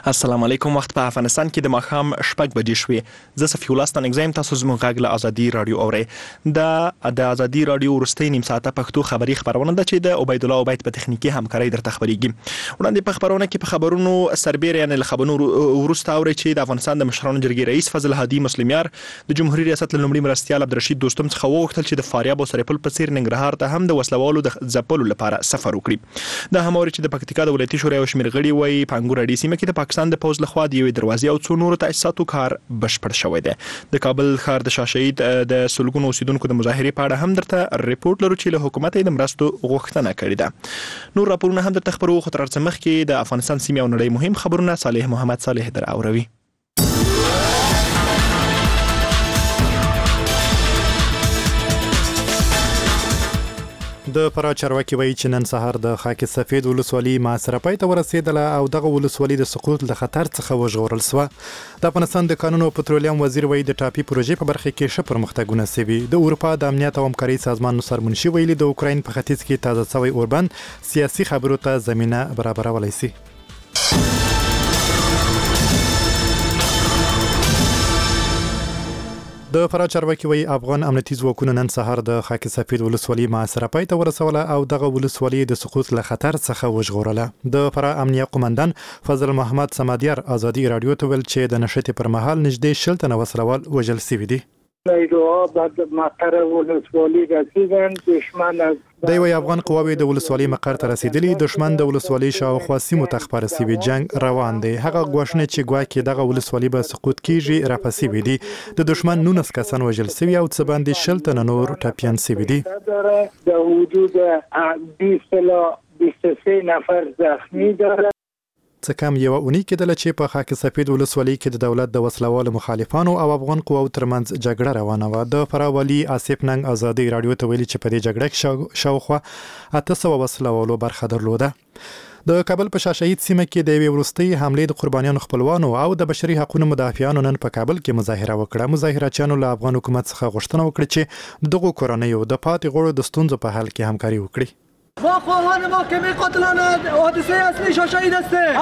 السلام علیکم. وخت په افغانستان کې د ماښام 6 بجې شوې. زه صفی الله ستن اگزایم تاسو زموږ غږ له ازادي رادیو اورئ. د ازادي رادیو وروستۍ نیم ساعته پښتو خبری خبرونه ده چې د عبید الله عبید په تخنیکی همکاري درته خبريږي. وړاندې په خبرونه کې په خبرونو سربېره یعنی خبرونو ورسته اوري چې د افغانستان د مشرانو جرګې رئیس فضل هادي مسلمیار د جمهوریت ریاست لومړي مرستیال عبدالرشید دوستم څخه وغوښتل چې د فاریاب او سرپل په څیر ننګرهار ته هم د وسلوالو د ځپلو لپاره سفر وکړي. د هماوري چې د پکتیکا د ولایتي شورا یو شمېر غړي وایي په انګور اډي سیمه کې د پاکستان د پوز لخوا د یوې دروازې او څو نورو تاسیساتو کار بشپړ شوی دی. د کابل ښار د شاه شهید د سلګونو اوسیدونکو د مظاهرې په اړه هم درته ریپورت لرو چې له حکومت د مرستو غوښتنه کړې ده. نور راپورونه هم درته خبرو خو تر څه مخکې د افغانستان سیمې او نړۍ مهم خبرونه صالح محمد صالح در اوروي. د فراه چارواکي وایي چې نن سهار د خاک سفید ولسوالي محاصره پای ته ورسېدله او دغه ولسوالي د سقوط له خطر څخه وژغورل شوه. د افغانستان د قانون او پټرولیم وزیر وایي د ټاپي پروژې په برخه کې ښه پرمختګونه شوي. د اروپا د امنیت او همکارۍ سازمان نصر منشي ویلي د اوکراین په ختیځ کې تازه شوی اوربند سیاسي خبرو ته زمینه برابرولای شي. د فراه چارواکي وایي افغان امنیتي ځواکونو نن سهار د خاک سفید ولسوالي محاصره پای ته ورسوله او دغه ولسوالي د سقوط له خطر څخه وژغورله. د فراه امنیه قومندان فضل محمد سمادیار ازادي رادیو ته ویل چې د نشټې پر مهال نږدې 60 تنه وسلوال وژل شوي دي. نیروها بعد مقر ولسوالی رسیدن. دشمن از د یو افغان قواوی د ولسوالۍ مقر ته رسیدلی. دشمن د ولسوالۍ شاوخوا سیمو ته خپاره شوی جنگ روان دی. هغه غوښنه چې ګواکې دغه ولسوالۍ به سقوط کیږي راپسې وي دي. د دشمن 19 کسان وژل شوي او څه باندې 60 تنه نور ټپیان شوي دي. د حدود 20 الی 23 نفر زخمی داره. څه کم یو اونۍ کېدله چې په خاک سفید ولسوالۍ کې د دولت د وسلوالو مخالفانو او افغان قواو ترمنځ جګړه روانه وه. د فراه والي آصف ننګ ازادي رادیو ته ویلي چې په دې جګړه کې شاوخوا 800 وسلوالو برخه درلوده. د کابل په شاه شهید سیمه کې د یوې وروستۍ حملې د قربانیانو خپلوانو او د بشري حقوقو مدافعانو نن په کابل کې مظاهره وکړه. مظاهرچیانو له افغان حکومت څخه غوښتنه وکړه چې دغه کورنیو د پاتې غړو د ستونزو په حل کې همکاري وکړي. ما خواهان محکمه قاتلان حادثه اصلی شاه شهید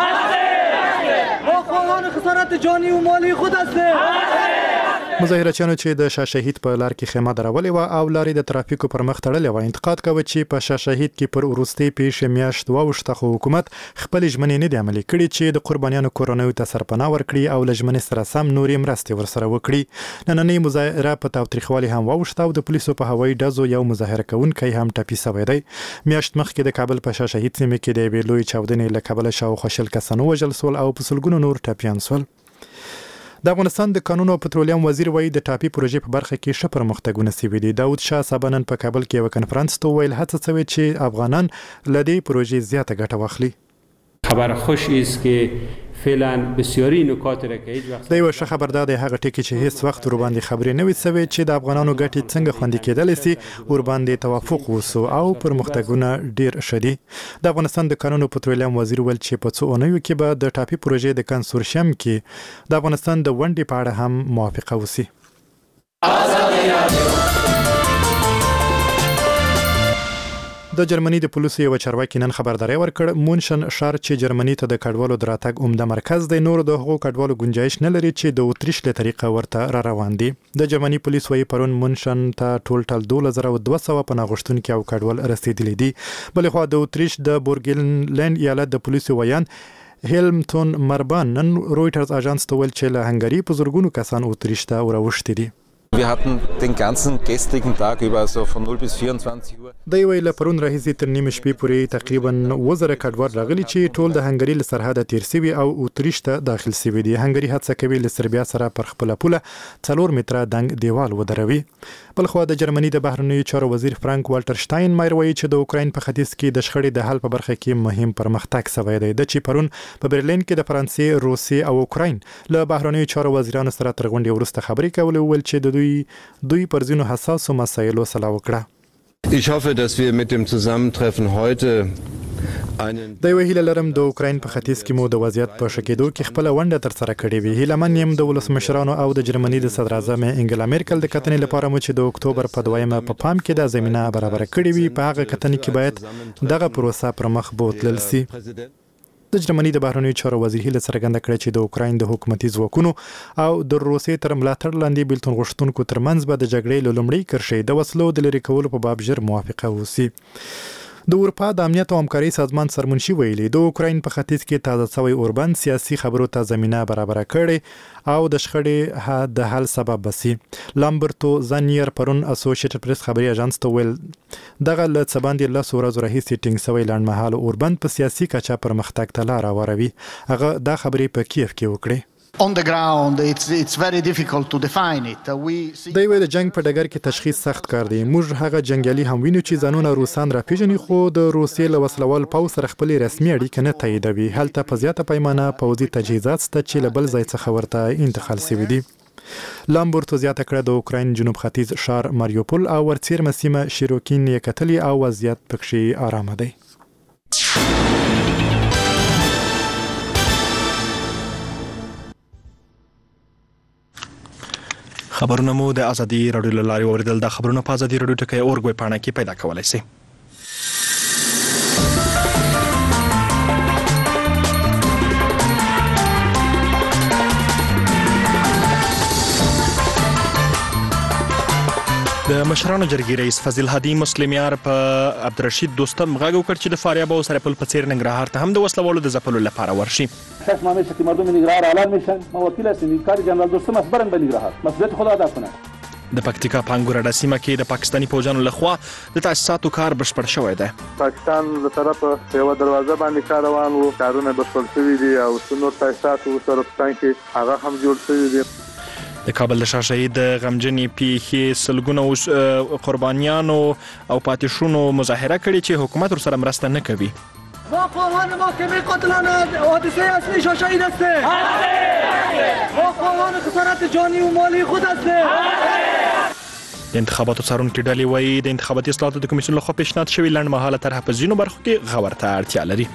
هستیم. ما خواهان خسارت جانی و مالی خود هستیم. مظاهرچیانو چې د شاه شهید په لار کې خیمه درولې وه او لارې د ترافیکو پر مخ تړلې وه انتقاد کوي چې په شاه شهید کې پر وروستۍ پیښې میاشت واوښته خو حکومت خپلې ژمنې نه دي عملي کړي چې د قربانیانو کورنیو ته سرپناه ورکړي او له ژمنې سره سم نورې مرستې ورسره وکړي. نننۍ مظاهره په تاوتریخوالي هم واوښته او د پولیسو په هوایي ډزو یو مظاهره کوونکی هم ټپي شوی دی. میاشت مخکې د کابل په شاه شهید سیمه کې د یوې لویې چاودنې له کبله شاوخوا 60 کسان ووژل شول او په سلګونو نور ټپیان شول. د افغانستان د قانون او پټرولیم وزیر وایي د ټاپي پروژې په برخه کې ښه پرمختګونه شوي دي. داود شاه صاحب نن په کابل کې یو کنفرانس ته ویل هڅه شوې چې افغانان له دې پروژې زیاته ګټه واخلي. خبر خوش است که فعلا بسیاری نکات را که هیچ وقت د یو ښه خبر ده د هغه ټکی چې هیڅ وخت ور باندې خبرې نه وي شوی چې د افغانانو ګټې څنګه خوندي کېدلی سي ور باندې توافق وسو او پرمختګونه ډیر شدي. د افغانستان د قانون او پټرولیم وزیر ول چې په څو اونیو کې به د ټاپي پروژې د کنسورشیم کې د افغانستان د ونډې په اړه هم موافقه وسی. د جرمني د پولیسو یو چارواکي نن خبرداري ورکړ مونشن ښار چې جرمني ته د کډوالو دراتګ عمده مرکز دی نور د هغو کډوالو گنجائش نه لري چې د اوتریش له طریقه ورته را روان دي. د جرمني پولیس وایي پرون مونشن ته ټول 2200 پناه غوښتونکي او کډوال رسیدلي دي. بلې خوا د اوتریش د بورګلند ایالت د پولیسو ویان هیلمتون مربان نن رویټرز اژانس ته ویل چې له هنګري په زرګونو کسان اوتریش ته وروښتي دي. Wir hatten den ganzen gestrigen Tag über so von 0 bis 24 Uhr. د یوې له پرون راهیسې تر نیمې شپې پورې تقریبا 1000 کډوال راغلي چې ټول د هنګري له سرحده تیر شوي او اوتریش ته داخل شوي دي. هنګري هڅه کوي له سربیا سره پر خپله پوله 4 متره دنګ دیوال ودروي. بلخوا د جرمني د بهرنیو چارو وزیر فرانک والټر شتاین مایر وایي چې د اوکراین په ختیځ کې د شخړې د حل په برخه کې مهم پرمختګ شوی دی. د چې پرون په برلین کې د فرانسې، روسیې او اوکراین له بهرنیو چارو وزیرانو سره تر غونډې وروسته خبرې کولې ول چې د دوی پر ځینو حساسو مسایلو سلا وکړه. Ich hoffe, dass wir mit dem Zusammentreffen heute د یو هیله لرم د اوکراین په ختیځ کې مو د وضعیت په ښه کېدو کې خپله ونډه ترسره کړې وي. هیله من یم د ولسمشرانو او د جرمني د صدر اعظم انګلا میرکل د کتنې لپاره مو چې د اکتوبر په 2 په پام کې د زمینه برابر کړې وي په هغه کتنې کې باید دغه پروسه پر مخ بوتلل سي. د جرمني د بهرنیو چارو وزیر هیله څرګنده کړې چې د اوکراین د حکومتي ځواکونو او د روسیې تر ملاتړ لاندې بیلتون غوښتونکو ترمنځ به د جګړې له لومړۍ کرښې د وسلو د لرې کولو په باب ژر موافقه وشي. د اروپا د امنیت او همکارۍ سازمان سرمنشي ویلي د اوکراین په ختیځ کې تازه شوی اوربند سیاسي خبرو ته زمينه برابر کړي او د شخړې د حل سبب بسي. لامبرتو زانیر پرون اسوسییټډ پریس خبري اژانس ته ویل دغه له څباندې له ورځې راهیسې ټینګ شوی لنډمهاله اوربند په سیاسي کچه پرمختګ ته لار هواروي. هغه دا خبرې په کیف کې وکړې. On the ground, it's very difficult to define it. د یو د جنگ په ډګر کې تشخیص سخت کار دی. موږ هغه جنگیالي هم وینو چې ځانونه روسان راپیژني خو د روسیې له وسلوال پوځ سره خپل رسمي اړیکې نه تاییدوي. هلته په زیاته پیمانه پوځي تجهیزات شته چې له بل ځای څخه ورته انتقال شوي دي. لامبورتو زیاته کړه د اوکراین جنوب ختیځ ښار ماریوپول او ورڅیرمه سیمه شیروکین یې کتلي او وضعیت پکښې آرامه دی. خبرونه مو د ازادي رادیو له لارې اوریدل. د خبرونو په ازادي رادیو ټکی اورګ ویب پاڼه کې پیدا کولای شئ. د مشرانو جرګې رئیس فضل هادي مسلمیار په عبدالرشید دوستم غږ وکړ چې د فاریاب او سرپل په څیر ننګرهار ته هم د وسلوالو د ځپلو لپاره ورشي. شخص ما میشه که مردم ننگرهار اعلان میشن ما وکیل هستیم کار جنرال دوستم از برن به ننگرهار مسئولیت خود ادا کنه. د پکتیکا په انګورډا سیمه کې د پاکستاني پوځانو لخوا د تاسیساتو کار بشپړ شوی دی. پاکستان له طرفه یو دروازه باندې کار روان وو، کارونه بشپړ شوي دي او څو تاسیسات ورسره کې هغه هم جوړ شوي دي. د کابل د شاه شهید غمجنې پیښې سلګونه قربانیانو او پاتې شونو مظاهره کړې چې حکومت ورسره مرسته نه کوي. با خواهان محکمه قاتلان حادثه اصلی شاه شهید هستیم. با خواهان خسارت جانی و مالی خود هستیم. د انتخاباتو څارونکي ډلې وایي د انتخاباتي اصلاحاتو د کمیسیون لخوا پیشنهاد شوي لنډمهاله طرحه په ځینو برخو کې غور ته اړتیا لري.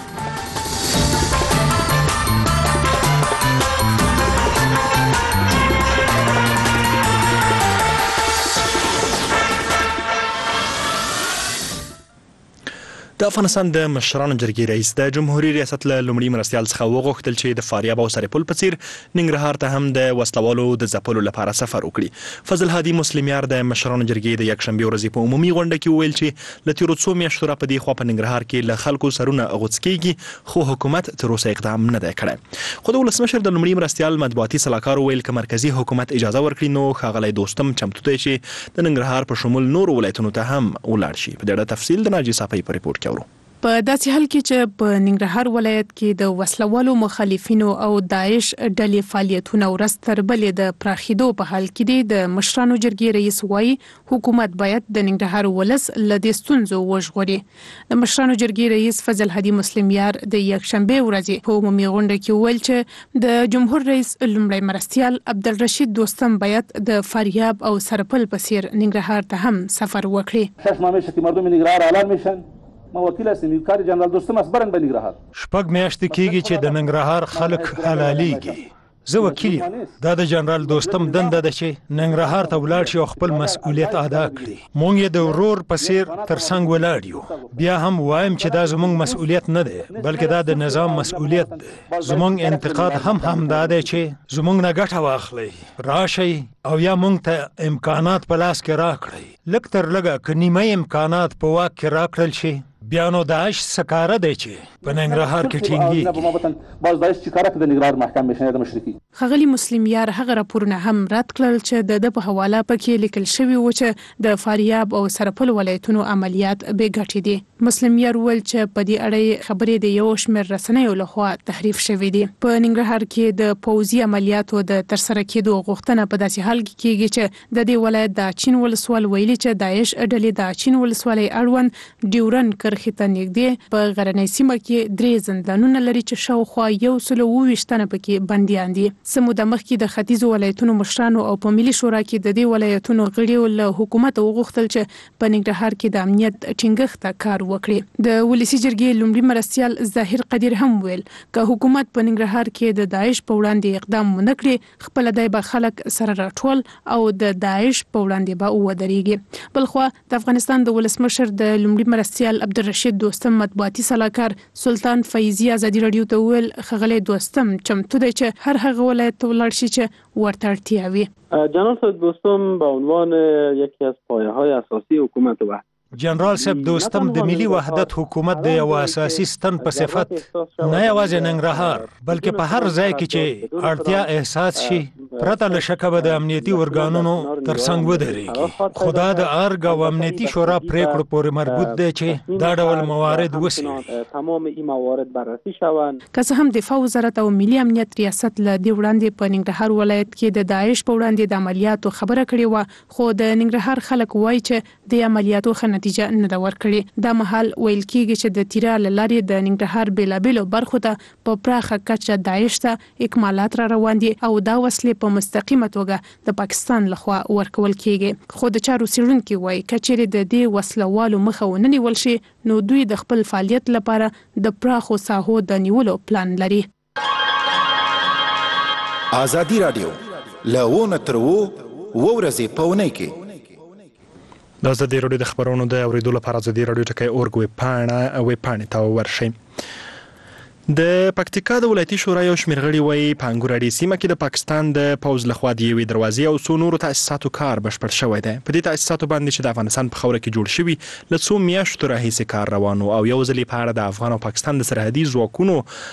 د افغانستان د مشرانو جرګې رئیس د جمهوریت ریاست له لومړي مرستیال څخه وغوښتل چې د فاریاب او سرپل په څیر ننګرهار ته هم د وسلوالو د ځپلو لپاره سفر وکړي. فضل هادي مسلمیار د مشرانو جرګې د یکشنبې ورځې په عمومي غونډه کې وویل چې له تیرو څو میاشتو راپدې خوا په ننګرهار کې له خلکو سرونه غوڅ کېږي خو حکومت تر اوسه اقدام نه دی کړی. خو د ولسمشر د لومړي مرستیال مطبوعاتي سلاکار وویل که مرکزي حکومت اجازه ورکړي نو ښاغلی دوستم چمتو دی چې د ننګرهار په شمول نورو ولایتونو ته هم ولاړ شي. په دې اړه تفصیل د ناجي صافی په ریپورت کې اورو. په داسې حال کې چې په ننګرهار ولایت کې د وسلوالو مخالفینو او داعش ډلې فعالیتونه ورځ تر بلې د پراخېدو په حال کې دي. د مشرانو جرګې رئیس وایي حکومت باید د ننګرهار ولس له دې ستونزو وژغوري. د مشرانو جرګې رئیس فضل هادي مسلمیار د یکشنبې ورځې په عمومي غونډه کې وویل چې د جمهور رئیس لومړی مرستیال عبدالرشید دوستم باید د فاریاب او سرپل په څیر ننګرهار ته هم سفر وکړي. شخص ما میشه که مردم ننگرهار اعلان میشن ما وکیل هستیم کار جنرال دوستم از برن به ننگرهار. شپږ میاشتې کېږي چې د ننګرهار خلک حلالېږي. زه وکیل یم. دا د جنرال دوستم دنده ده چې ننګرهار ته ولاړ شي او خپل مسؤلیت ادا کړي. مونږ یې د ورور په څیر تر څنګ ولاړ یو. بیا هم وایم چې دا زموږ مسؤلیت نه دی بلکې دا د نظام مسؤلیت دی. زموږ انتقاد هم دا دی چې زموږ نه ګټه واخلئ، راشئ او یا مونږ ته امکانات په لاس کې راکړئ. لږ تر لږه که نیمه امکانات په واک کې راکړل شي بیا نو داعش سکاره دی چې په ننګرهار کې ټینګېږي. باز داعش چې کار کوي د ننګرهار محکمې شنه د مشرقي. ښاغلي مسلمیار هغه راپورونه هم رد کړل چې د په حواله پکې لیکل شوي و چې د فاریاب او سرپل ولایتونو عملیات بې ګټې دي. مسلمیار وویل چې په دې اړه خبرې د یو شمېر رسنیو لخوا تحریف شوي دي. په ننګرهار کې د پوځي عملیاتو د ترسره کېدو غوښتنه په داسې حال کې کېږي چې د دې ولایت د چین ولسوال ویلي چې داعش ډلې د چین ولسوالۍ اړوند ډیورن کرښې ته نږدې په غرنۍ سیمه کې 3 زندانونه لري چې شاوخوا 120 تنه پکې بندیان دي. څه موده مخکې د ختیځو ولایتونو مشرانو او په ملي شورا کې د دې ولایتونو غړیو له حکومت وغوښتل چې په ننګرهار کې د امنیت ټینګښت ته کار وکړي. د ولسی جرګې لومړي مرستیال ظاهر قدیر هم ویل که حکومت په ننګرهار کې د داعش په وړاندې اقدام ونه کړي خپل دای به خلک سره راټول او د داعش په وړاندې به ودرېږي. بلخوا د افغانستان د ولسمشر د لومړي مرستیال عبدالرشید دوستم مطبوعاتي سلاکار سلطان فیضی ازادي رادیو ته ویل خغلی دوستم چمتو دی چې هر هغه ولایت ته ولاړ شي چې ورته اړتیا وي. جنرال صاحب دوستم به عنوان یکی از پایه‌های اساسی حکومت وحدت جنرال صاحب دوستم د ملي وحدت حکومت د یو اساسي ستن په صفت نه یوازې ننګرهار بلکې په هر ځای کې چې اړتیا احساس شي پرته له شکه به د امنیتي ارګانونو ترڅنګ ودرېږي. خو دا د ارګ او امنیتي شورا پریکړو پورې مربوط دی چې دا ډول موارد وڅېړي. تمام این موارد بررسی شوند. که څه هم دفاع وزارت او ملي امنیت ریاست له دې وړاندې په ننګرهار ولایت کې د داعش په وړاندې د عملیاتو خبره کړې و، خو د ننګرهار خلک وایي چې د عملیاتو ښه نتیجه نه ده ورکړې. دا مهال ویل کېږي چې د تیرا له لارې د ننګرهار بېلابېلو برخو ته په پراخه کچه داعش ته اکمالات را روان دي او دا وسلې په مستقیمه توګه د پاکستان لخوا ورکول کېږي. خو د چارو څېړونکي وایي که چیرې د دې وسلوالو مخه ونه نیول شي نو دوی د خپل فعالیت لپاره د پراخو ساحو د نیولو پلان لري. ازادي رادیو له تر ورځې په اونۍ کې د ازادي رادیو د خبرونو د اوریدو لپاره ازادي رادیو ټکی اورګ ویب پاڼې ته ورشئ. د پکتیکا د ولایتي شورا یو شمېر غړي وایي په انګور اډې سیمه کې د پاکستان د پوځ لخوا د یوې دروازې او څو نورو تاسیساتو کار بشپړ شوی دی. په دې تاسیساتو باندې چې د افغانستان په خاوره کې جوړ شوي له څو میاشتو راهیسې کار روان و او یو ځل یې په اړه د افغان او پاکستان د سرحدي ځواکونو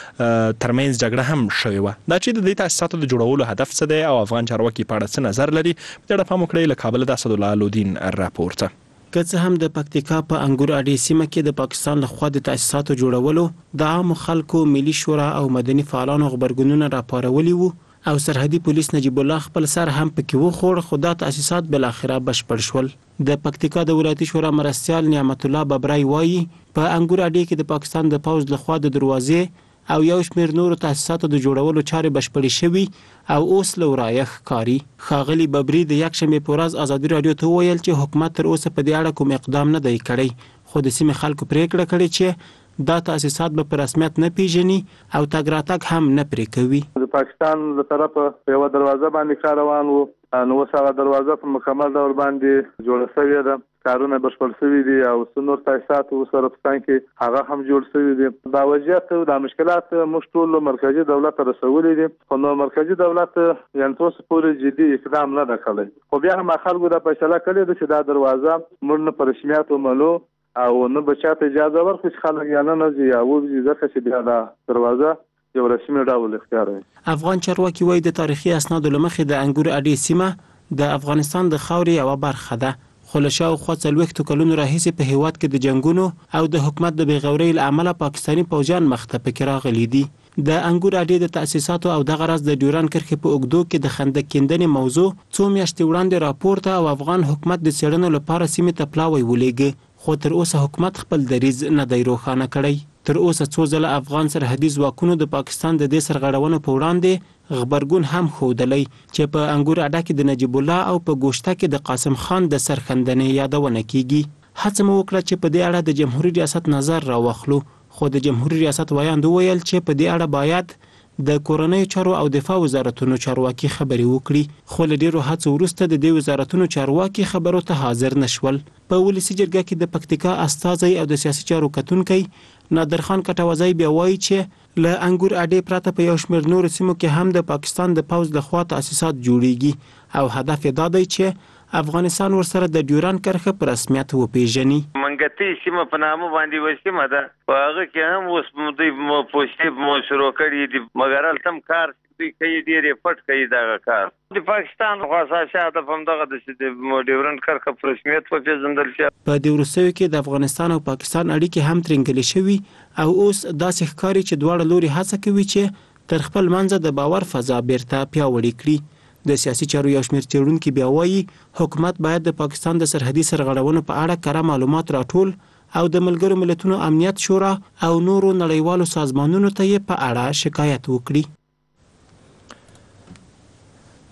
ترمنځ جګړه هم شوې وه. دا چې د دې تاسیساتو د جوړولو هدف څه دی او افغان چارواکي په اړه څه نظر لري، په دې اړه پام وکړئ. له کابله د اسدالله لودین راپور ته. که څه هم د پکتیکا په انګور اډې سیمه کې د پاکستان لخوا د تاسیساتو جوړولو د عامو خلکو، ملي شورا او مدني فعالانو خبرګونونه راپارولي وو او سرحدي پولیس نجیب الله خپل سر هم پکې وخوړ، خو دا تاسیسات بل اخره بشپړ شول. د پکتیکا د ولایتي شورا مرستیال نعمت الله ببرای وایي په انګور اډې کې د پاکستان د پوځ لخوا د دروازې او یو شمېر نورو تاسیساتو د جوړولو چارې بشپړې شوي او اوس له ورایه ښکاري. ښاغلي ببري د یکشنبې په ورځ ازادي راډیو ته وویل چې حکومت تر اوسه په دې اړه کوم اقدام نه دی کړی، خو د سیمې خلکو پرېکړه کړې چې دا تاسیسات به په رسمیت نه پیژني او تګ راتګ هم نه پرې کوي. د پاکستان له طرفه یوه دروازه باندې کار روان و، نو اوس هغه دروازه په مکمل ډول باندې جوړه شوې ده، کارونه بشپړ شوي دي او څو نور تاسیسات ورسره په څنګ کې هغه هم جوړ شوي دي. دا وضعیت او دا مشکلات موږ ټول مرکزي دولت ته رسولي دي، خو نو مرکزي دولت یعنې تر اوسه پورې جدي اقدام نه ده کړی. خو بیا هم خلکو دا فیصله کړې ده چې دا دروازه موږ نه په رسمیت ومنو او نه به چاته اجازه ورکړو چې خلک یا نه ځي یا ووځي، ځکه چې بیا دا دروازه یو رسمي ډول اختیاروي. افغان چارواکي وایي د تاریخي اسنادو له مخې د انګور اډې سیمه د افغانستان د خاورې یوه برخه ده، خو له شاوخوا 40 کلونو راهیسې په هیواد کې د جنګونو او د حکومت د بېغورۍ له امله پاکستاني پوځیان مخ ته پکې راغلي دي. د انګور اډې د تاسیساتو او دغه راز د ډیوران کرښې په اوږدو کې د خندق کیندنې موضوع څو میاشتې وړاندې راپورته او افغان حکومت د څېړنو لپاره سیمې ته پلاوی ولېږه، خو تر اوسه حکومت خپل دریځ نه دی روښانه کړی. تر اوسه څو ځله افغان سرحدي ځواکونو د پاکستان د دې سرغړونو په وړاندې غبرګون هم ښودلی چې په انګور اډه کې د نجیب الله او په ګوشته کې د قاسم خان د سرښندنې یادونه کیږي. هڅه مو وکړه چې په دې اړه د جمهوریت ریاست نظر راواخلو، خو د جمهوریت ریاست وایاند وویل چې په دې اړه باید د کورنیو چارو او دفاع وزارتونو چارواکي خبرې وکړي، خو له ډېرو هڅو وروسته د دې وزارتونو چارواکي خبرو ته حاضر نشول. په ولسي جرګه کې د پکتیکا استازی او د سیاسي چارو کتونکی نادرخان کټوازی بیا وایي چې له انګور اډې پرته په یو شمېر نورو سیمو کې هم د پاکستان د پوځ لخوا تاسیسات جوړیږي او هدف یې دا دی چې افغانستان ورسره د ډیوران کرښه په رسمیت وپیژني. منګتي سیمه په نامه باندې وایي سیمه ده، په هغه کې هم اوس دوی پوسټې شروع کړي دي، مګر هلته هم کار دوی کوي، ډېر یې پټ کوي دغه کار. د پاکستان خو اساسي هدف همدغه ده چې د ډیورن کرښه په رسمیت وپېژندل شي. په دې وروستیو کې د افغانستان او پاکستان اړیکې هم ترنګلې شوي او اوس داسې ښکاري چې دواړه لوري هڅه کوي چې تر خپل منځه د باور فضا بیرته پیاوړې کړي. د سیاسي چارو یو شمېر څېړونکي بیا وایي حکومت باید د پاکستان د سرحدي سرغړونو په اړه کره معلومات راټول او د ملګرو ملتونو امنیت شورا او نورو نړیوالو سازمانونو ته یې په اړه شکایت وکړي.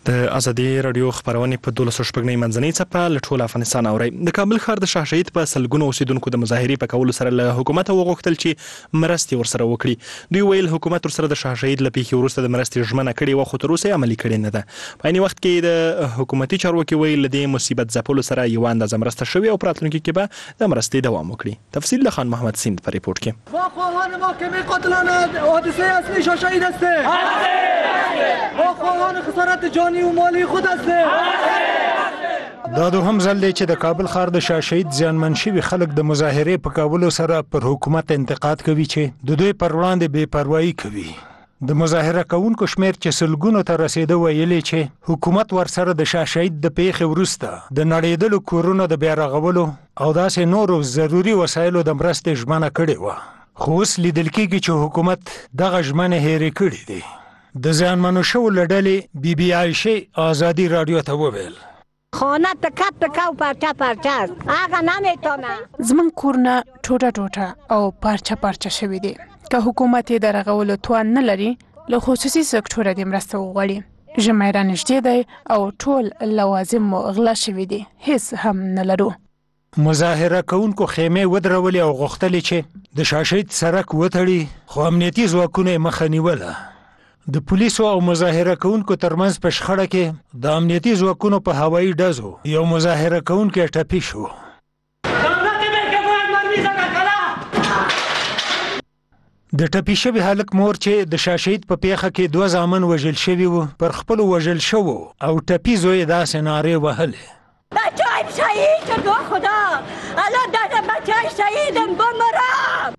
د ازادي رادیو خبرونه په 12 منځنۍ څپه له ټول افغانستان اوري. د کابل ښار د شاه شهید په سلګونو اوسیدونکو د مظاهرې په کولو سره له حکومت وغوښتل چې مرستې ورسره وکړي. دوی ویل حکومت ورسره د شاه شهید له پیښې وروسته د مرستې ژمنه کړې و، خو تر اوسه عملي کړې نه ده. په عین وخت کې د حکومتي چارواکي ویل د مصیبت ځپلو سره یو اندازه مرسته شوې او پراتلونکي کې به د مرستې دوام وکړي. تفصیل له خان محمد سیند په ریپورت کې. ما خواهان محکمه قاتلان حادثه اصلی شاه شهید هستیم. ما خواهان خسارت جانی و مالی خود دا دوهم ځل دی چې د کابل ښار د شاه شهید زیانمن شوي خلک د مظاهرې په کولو سره پر حکومت انتقاد کوي چې د دوی پر وړاندې بې پروايي کوي. د مظاهره کوونکو شمیر چې سلګونو ته رسیده ویلي چې حکومت ورسره د شاه شهید د پیښې وروسته د نړیدلو کورونو د بیا رغولو او داسې نورو ضروري وسایلو د مرستې ژمنه کړې وه، خو اوس لیدل کېږي چې حکومت دغه ژمنې هېرې کړې دي. د زیانمنو شوو له ډلې بی بی عایشې ازادي رادیو ته وویل خانه تکه و پرچه هغه نمیتونه. زمونږ کورونه ټوټه ټوټه او پرچه شوي دي. که حکومت یې د رغولو توان نه لري، له خصوصي سکتوره دې مرسته وغواړي. ژمی رانږدې دی او ټول لوازم مو غلا شوي دي، هیڅ هم نه لرو. مظاهره کوونکو خیمې ودرولې او غوښتلې چې د شاه شهید سړک وتړي، خو امنیتي ځواکونو یې مخه نیوله. د پولیسو او مظاهره کوونکو ترمنځ په شخړه کې د امنیتي ځواکونو په هوایي ډزو یو مظاهره کوونکی ټپي شو. د ټپي شوي هلک مور چې د شاه شهید په پیښه کې 2 زامن وژل شوي وو، پر خپلو وژل شوو او ټپي زوی یې داسې نارې وهلې بچه‌ایم شهید شد خدا، الان داده بچه‌ای شهیدم بمرم.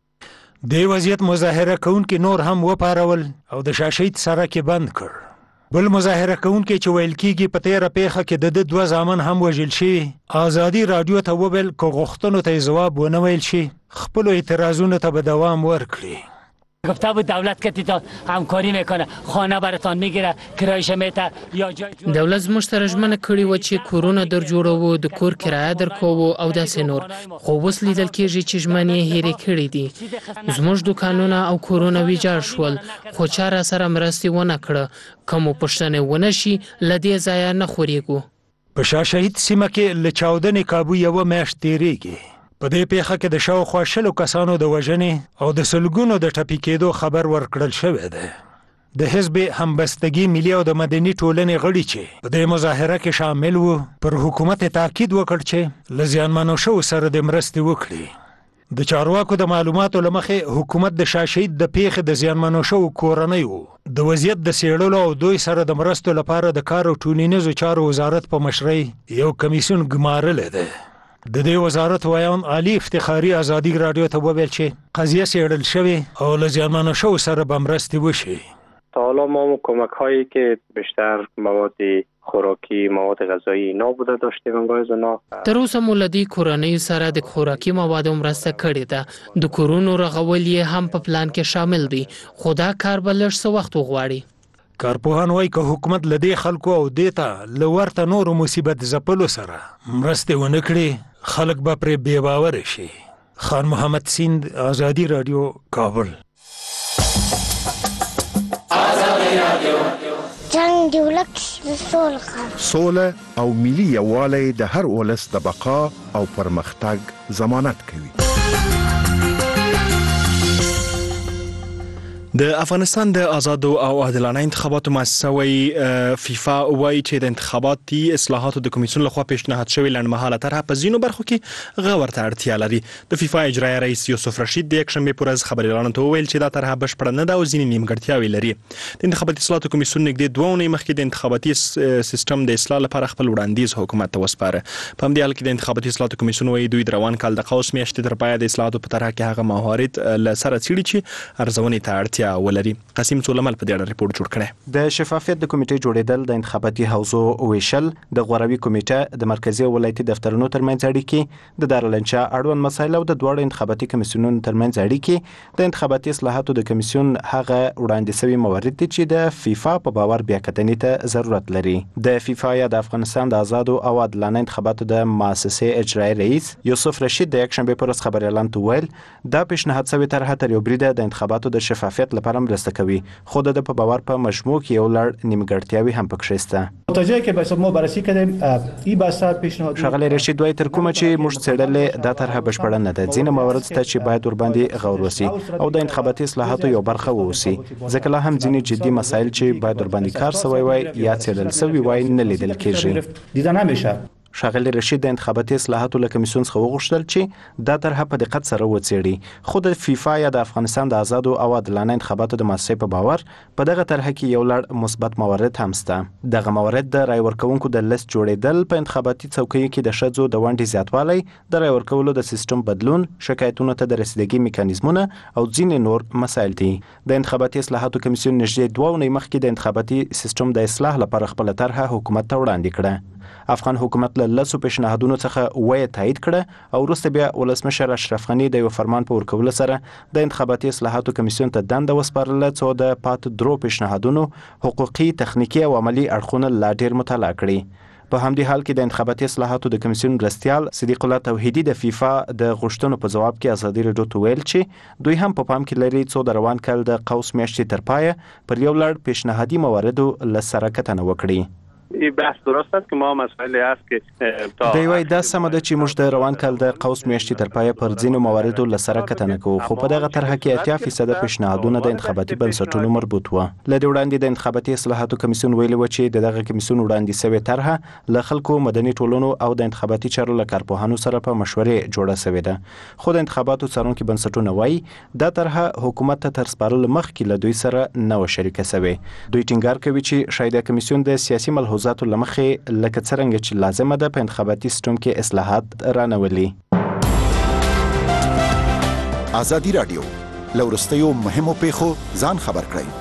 د وضعیت مظاهره کوونکي نور هم وپارول او د شاه شهید سړک یې بند کړ. بل مظاهره کوونکي چې ویل کېږي په تېره پیښه کې د 2 زامن هم وژل شوي، ازادي رادیو ته وویل که غوښتنو ته یې ځواب ونه ویل شي، خپلو اعتراضونو ته به دوام ورکړي. گفته بود دولت که تا همکاری میکنه، خانه براتان میگیره، کرایش میته یا جای دولت زموږ سره ژمنه کړې و چې کورونه در جوړوو، د کور کرایه درکوو او داسې نور، خو اوس لیدل کېږي چې ژمنې یې هېرې کړې دي. زموږ دوکانونه او کورونه ویجاړ شول، خو چا را سره مرستې ونه کړه. که مو پوښتنې ونه شي، له دې ځایه نه خورېږو. په شاه شهید سیمه کې له چاودنې کابو 1 میاشت تېرېږي. په دې پیښه کې د شاوخوا 100 کسانو د وژنې او د سلګونو د ټپي کېدو خبر ورکړل شوی دی. د حزب همبستګي ملي او د مدني ټولنې غړي چې په دې مظاهره کې شامل وو، پر حکومت تاکید وکړ چې له زیانمنو شوو سره د مرستې وکړي. د چارواکو د معلوماتو له مخې حکومت د شاه شهید د پیښې د زیانمنو شوو کورنیو د وضعیت د څېړلو او دوی سره د مرستو لپاره د کار او ټولنیزو چارو وزارت په مشرۍ یو کمیسیون ګمارلی دی. د دې وزارت ویان علي افتخاري ازادي رادیو ته وویل چې قضیه څېړل شوې او له زیانمنو شوو سره به مرستې وشي. تا حالا ما کمک هایی که بیشتر مواد خوراکی، مواد غذایی اینا بوده داشتیم انگاه زنا. تر اوسه مو له دې کورنیو سره د خوراکي موادو مرسته کړې ده. د کورونو رغول یې هم په پلان کې شامل دي، خو دا کار به لږ څه وخت وغواړي. کارپوهان وایي که حکومت له دې خلکو او دې ته له ورته نورو مصیبت ځپلو سره مرستې ونه کړي، خلک به پرې بې باوره شي. خان محمد سیند، ازادي رادیو، کابل. جنگ دی ولک د سوله او ملي یووالی د هر ولس د بقا او پرمختګ ضمانت کوي. د افغانستان د آزادو او عادلانه انتخاباتو مؤسسه وایي فیفا وایي چې د انتخاباتي اصلاحاتو د کمیسیون لخوا پیشنهاد شوی لنډمهاله طرحه په ځینو برخو کې غور ته اړتیا لري. د فیفا اجرایي رئیس یوسف رشید د یکشنبې په ورځ خبریالانو ته وویل چې دا طرحه بشپړه نه ده او ځینې نیمګړتیاوې لري. د انتخاباتي اصلاحاتو کمیسیون نږدې 2 اونۍ مخکې د انتخاباتي سیستم د اصلاح لپاره خپل وړاندیز حکومت ته وسپاره. په همدې حال کې د انتخاباتي اصلاحاتو کمیسیون وایي دوی د روان کال د قوس میاشتې تر پایه د اصلاحاتو په طرحه کې هغه موارد له سره څیړي چې ارزونې ته اړتیا ولري. قاسم سولمل په دې اړه ریپورت جوړ کړی. د شفافیت د کمیټې جوړیدل، د انتخاباتي حوزو ویشل، د غوروي کمیټه، د مرکزی ولایتي دفترونو ترمنځ اړیکې، د دارالانشا اړوند مسایل او د دوه انتخاباتي کمیسیونونو ترمنځ اړیکې، د انتخاباتي اصلاحاتو د کمیسیون هغه وړاندې شوی موارد دي چې د فیفا په باور بیاکتنې ته ضرورت لري. د فیفا یا د افغانستان د آزادو او عادلانه انتخاباتو د مؤسسې اجرایي رئیس یوسف رشید د یکشنبې پر ورځ خبریالانو ته ویل دا پیشنهاد شوی طرحه تر یو بریده د انتخاباتو د شفافیت امنیت لپاره مرسته کوي خو د په باور په مجموع کې یو لړ نیمګړتیاوې هم پکې شته. متوجه که به ما بررسی کردیم این بحث پیشنهاد ښاغلی رشید وایي تر کومه چې موږ څېړلې دا طرحه بشپړه نه ده. ځینې موارد شته چې باید ورباندې غور وسي او د انتخاباتي اصلاحاتو یو برخه واوسي، ځکه لا هم ځینې جدي مسایل چې باید ورباندې کار سوی وای یا څېړل سوي وای نه لیدل کېږي. دیده نمیشه. ښاغلی رشید د انتخاباتي اصلاحاتو له کمیسیون څخه وغوښتل چې دا طرحه په دقت سره وڅېړي، خو د فیفا یا د افغانستان د آزادو او عادلانه انتخاباتو د مؤسسې په باور په دغه طرحه کې یو لړ مثبت موارد هم شته. دغه موارد د رای ورکوونکو د لیست جوړېدل، په انتخاباتي څوکیو کې د ښځو د ونډې زیاتوالی، د رای ورکولو د سیستم بدلون، شکایتونو ته د رسیدګۍ میکانیزمونه او ځینې نور مسایل دي. د انتخاباتي اصلاحاتو کمیسیون نږدې 2 اونۍ مخکې د انتخاباتي سیستم د اصلاح لپاره خپله طرحه حکومت ته وړاندې کړه. افغان حکومت له 10 پیشنهادونو څخه وایي تایید کړه او وروسته بیا ولسمشر اشرف غني د یو فرمان په ورکولو سره د انتخاباتي اصلاحاتو کمیسیون ته دنده وسپارله څو د پاتې 3 پیشنهادونو حقوقي، تخنیکی او عملی اړخونه لا ډیر مطالعه کړي. په همدې حال کې د انتخاباتي اصلاحاتو د کمیسیون مرستیال صدیق الله توحیدی د فیفا د غوښتنو په جواب کې ازادي راډیو ته ویل چې دوی هم په پام کې لري څو د روان کال د قوس میاشتې تر پایه پر یو لړ پیشنهادي مواردو له سره کتنه وکړي. این بحث درست است که ما مسئله است که دی وای دا سم ده چې موږ د روان کال د قوس میاشتې تر پایه پر ځینو مواردو له سره کتنه کوو، خو په دغه طرحه کې 80% پیشنهادونه د انتخاباتي بنسټونو مربوط و. له دې وړاندې د انتخاباتي اصلاحاتو کمیسیون ویلي و چې دغه کمیسیون وړاندې شوې طرحه له خلکو، مدني ټولنو او د انتخاباتي چارو له کارپوهانو سره په مشورې جوړه شوې ده، خو د انتخاباتو څارونکي بنسټونه وایي دا طرحه حکومت ته تر سپارلو مخکې له دوی سره نه و شریکه شوې. دوی ټینګار کوي چې شاید کمیسیون د سیاسي ملحوظاتو له مخې لکه څرنګه چې لازمه ده په انتخاباتي سیستم کې اصلاحات رانولي. ازادي راډیو له وروستیو مهمو پیښو ځان خبر کړئ.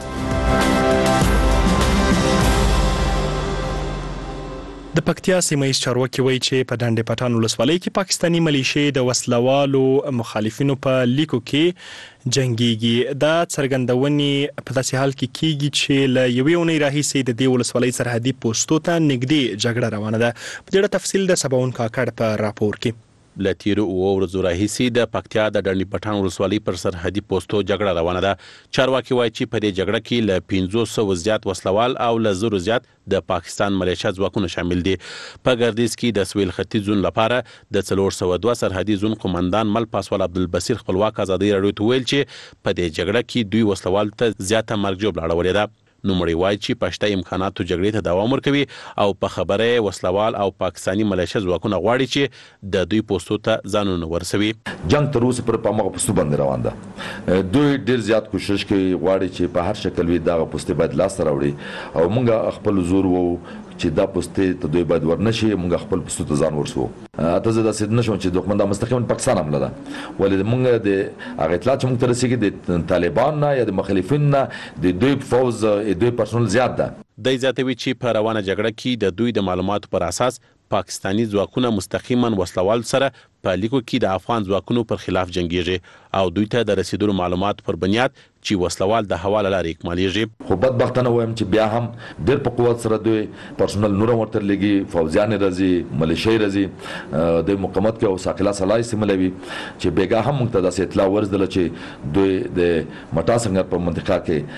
د پکتیا سیمه چارواکي وایي چې په ډنډ پټان ولسوالۍ کې پاکستاني ملیشې د وسلوالو مخالفینو په لیکو کې جنگيږي. دا څرګندونې په داسې حال کې کیږي چې له یوې اونۍ راهیسې د دې ولسوالۍ سرحدي پوسټو ته نږدې جګړه روانه ده. په دې اړه تفصیل د سباون کاکړ په راپور کې. له تیرو ورځو راهیسې د پکتیا د ډنډ پټان ولسوالۍ پر سرحدي پوسټو جګړه روانه ده. چارواکي وایي چې په دې جګړه کې له 500 زیات وسلوال او له 1000 زیات د پاکستان ملیشیا ځواکونه شامل دي. په ګردیز کې د سویل ختیځ زون لپاره د 402 سرحدي زون قومندان مل پاسوال عبدالبصیر خپلواک ازادي راډیو ته ویل چې په دې جګړه کې دوی وسلوال ته زیاته مرګ جوړ لاړولې ده. نوموړي وایي چې پښته امکاناتو جګړې ته دوام ورکوي او په خبره وسلوال او پاکستاني ملیشیا ځواکونه غواړي چې د دوی پوسټو ته ځانونه ورسوي. جنگ تر اوسه پر پامغه پوسټو باندې روان ده. دوی ډیر زیات کوشش کوي، غواړي چې په هر شکل وي دغه پوسټ باید لاس راوړي او موږ خپل زور وو چې دا پوسټ ته دوی باید ورنشي، موږ خپل پوسټ ته ځان ورسو. اته زه دا سید نشم چې دوکمنده مستقیما پاکستان حمله ده، ولې موږ د هغه اطلاع چې موږ ته رسیږي د طالبان نه یا د مخالفین نه د دوی فوز دوی پرسونل زیات ده. د زیاتوي چې په روانه جګړه کې د دوی د معلوماتو پر اساس پاکستانی ځواکونه مستقیما وسلوال سره په لیکو کې د افغان ځواکونو پر خلاف جنگیږي او دوی ته د رسیدلو معلومات پر بنیاد چې وسلوال د حواله لري اکمالیږي. خو بدبختانه وایم چې بیا هم ډېر په قوت سره دوی پرسونل نور ورته لګي، فوزیان راځي، ملیشي راځي، د مقاومت کې او ساقلا سلای سیملوي چې بیګا هم موږ ته د اطلاع ورزدل چې دوی د مټا څنګه په منطقه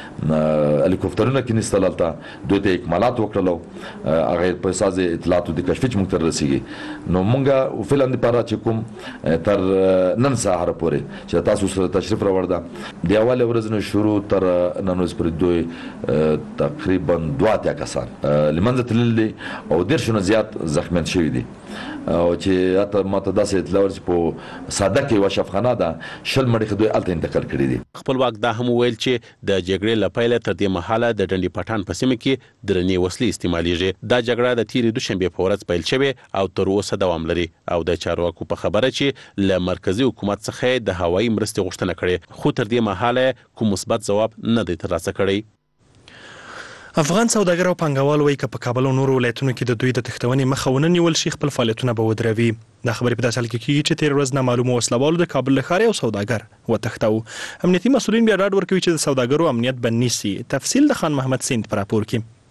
کې هلیکوپټرونه کې نستلالته دوی ته اکمالات وکړلو، هغه په اساس اطلاعات د کشف موږ ته رسیږي. نو موږ فلان لپاره چې کوم تر نن سهار پورې چې تاسو سره تشریف راوړل ده د اول ورځ شروع تر نن ورځ پورې دوی تقریبا 2 کسان لمنځه تللي او 100 زیات زخمیان شوي دي او چې اته ماته داسې اطلاع ورچ په ساده کې وشفخانه ده 10 مړي دوی الته انتقال کړي دي. خپلواک دا هم ویل چې د جګړې لپاره تر دې مهاله د ډنډ پټان په سیمه کې درنې وسلې استعمالېږي. دا جګړه د تیرې دوشنبه په ورځ پیل شوه او تر اوسه دوام لري او د چارواکو په خبره چې له مرکزی حکومت څخه د هوایي مرستې غوښتنه کړې، خو تر دې مهاله کوم مثبت ځواب نه دی ترلاسه کړی. افغان سوداګر او پانګوال وایي چې په کابل او نورو ولایتونو کې د دوی د تښتونې مخه ونه نیول شي خپل فعالیتونه به ودروي. دا خبرې په داسې حال کې کیږي چې تیر ورځ نامعلومه وسلوالو د کابل له ښار یو سوداګر وتښتاوه. امنیتي مسؤلین بیا ډاډ ورکوي چې د سوداګرو امنیت به نیسي. تفصیل د خان محمد سیند په راپور کې.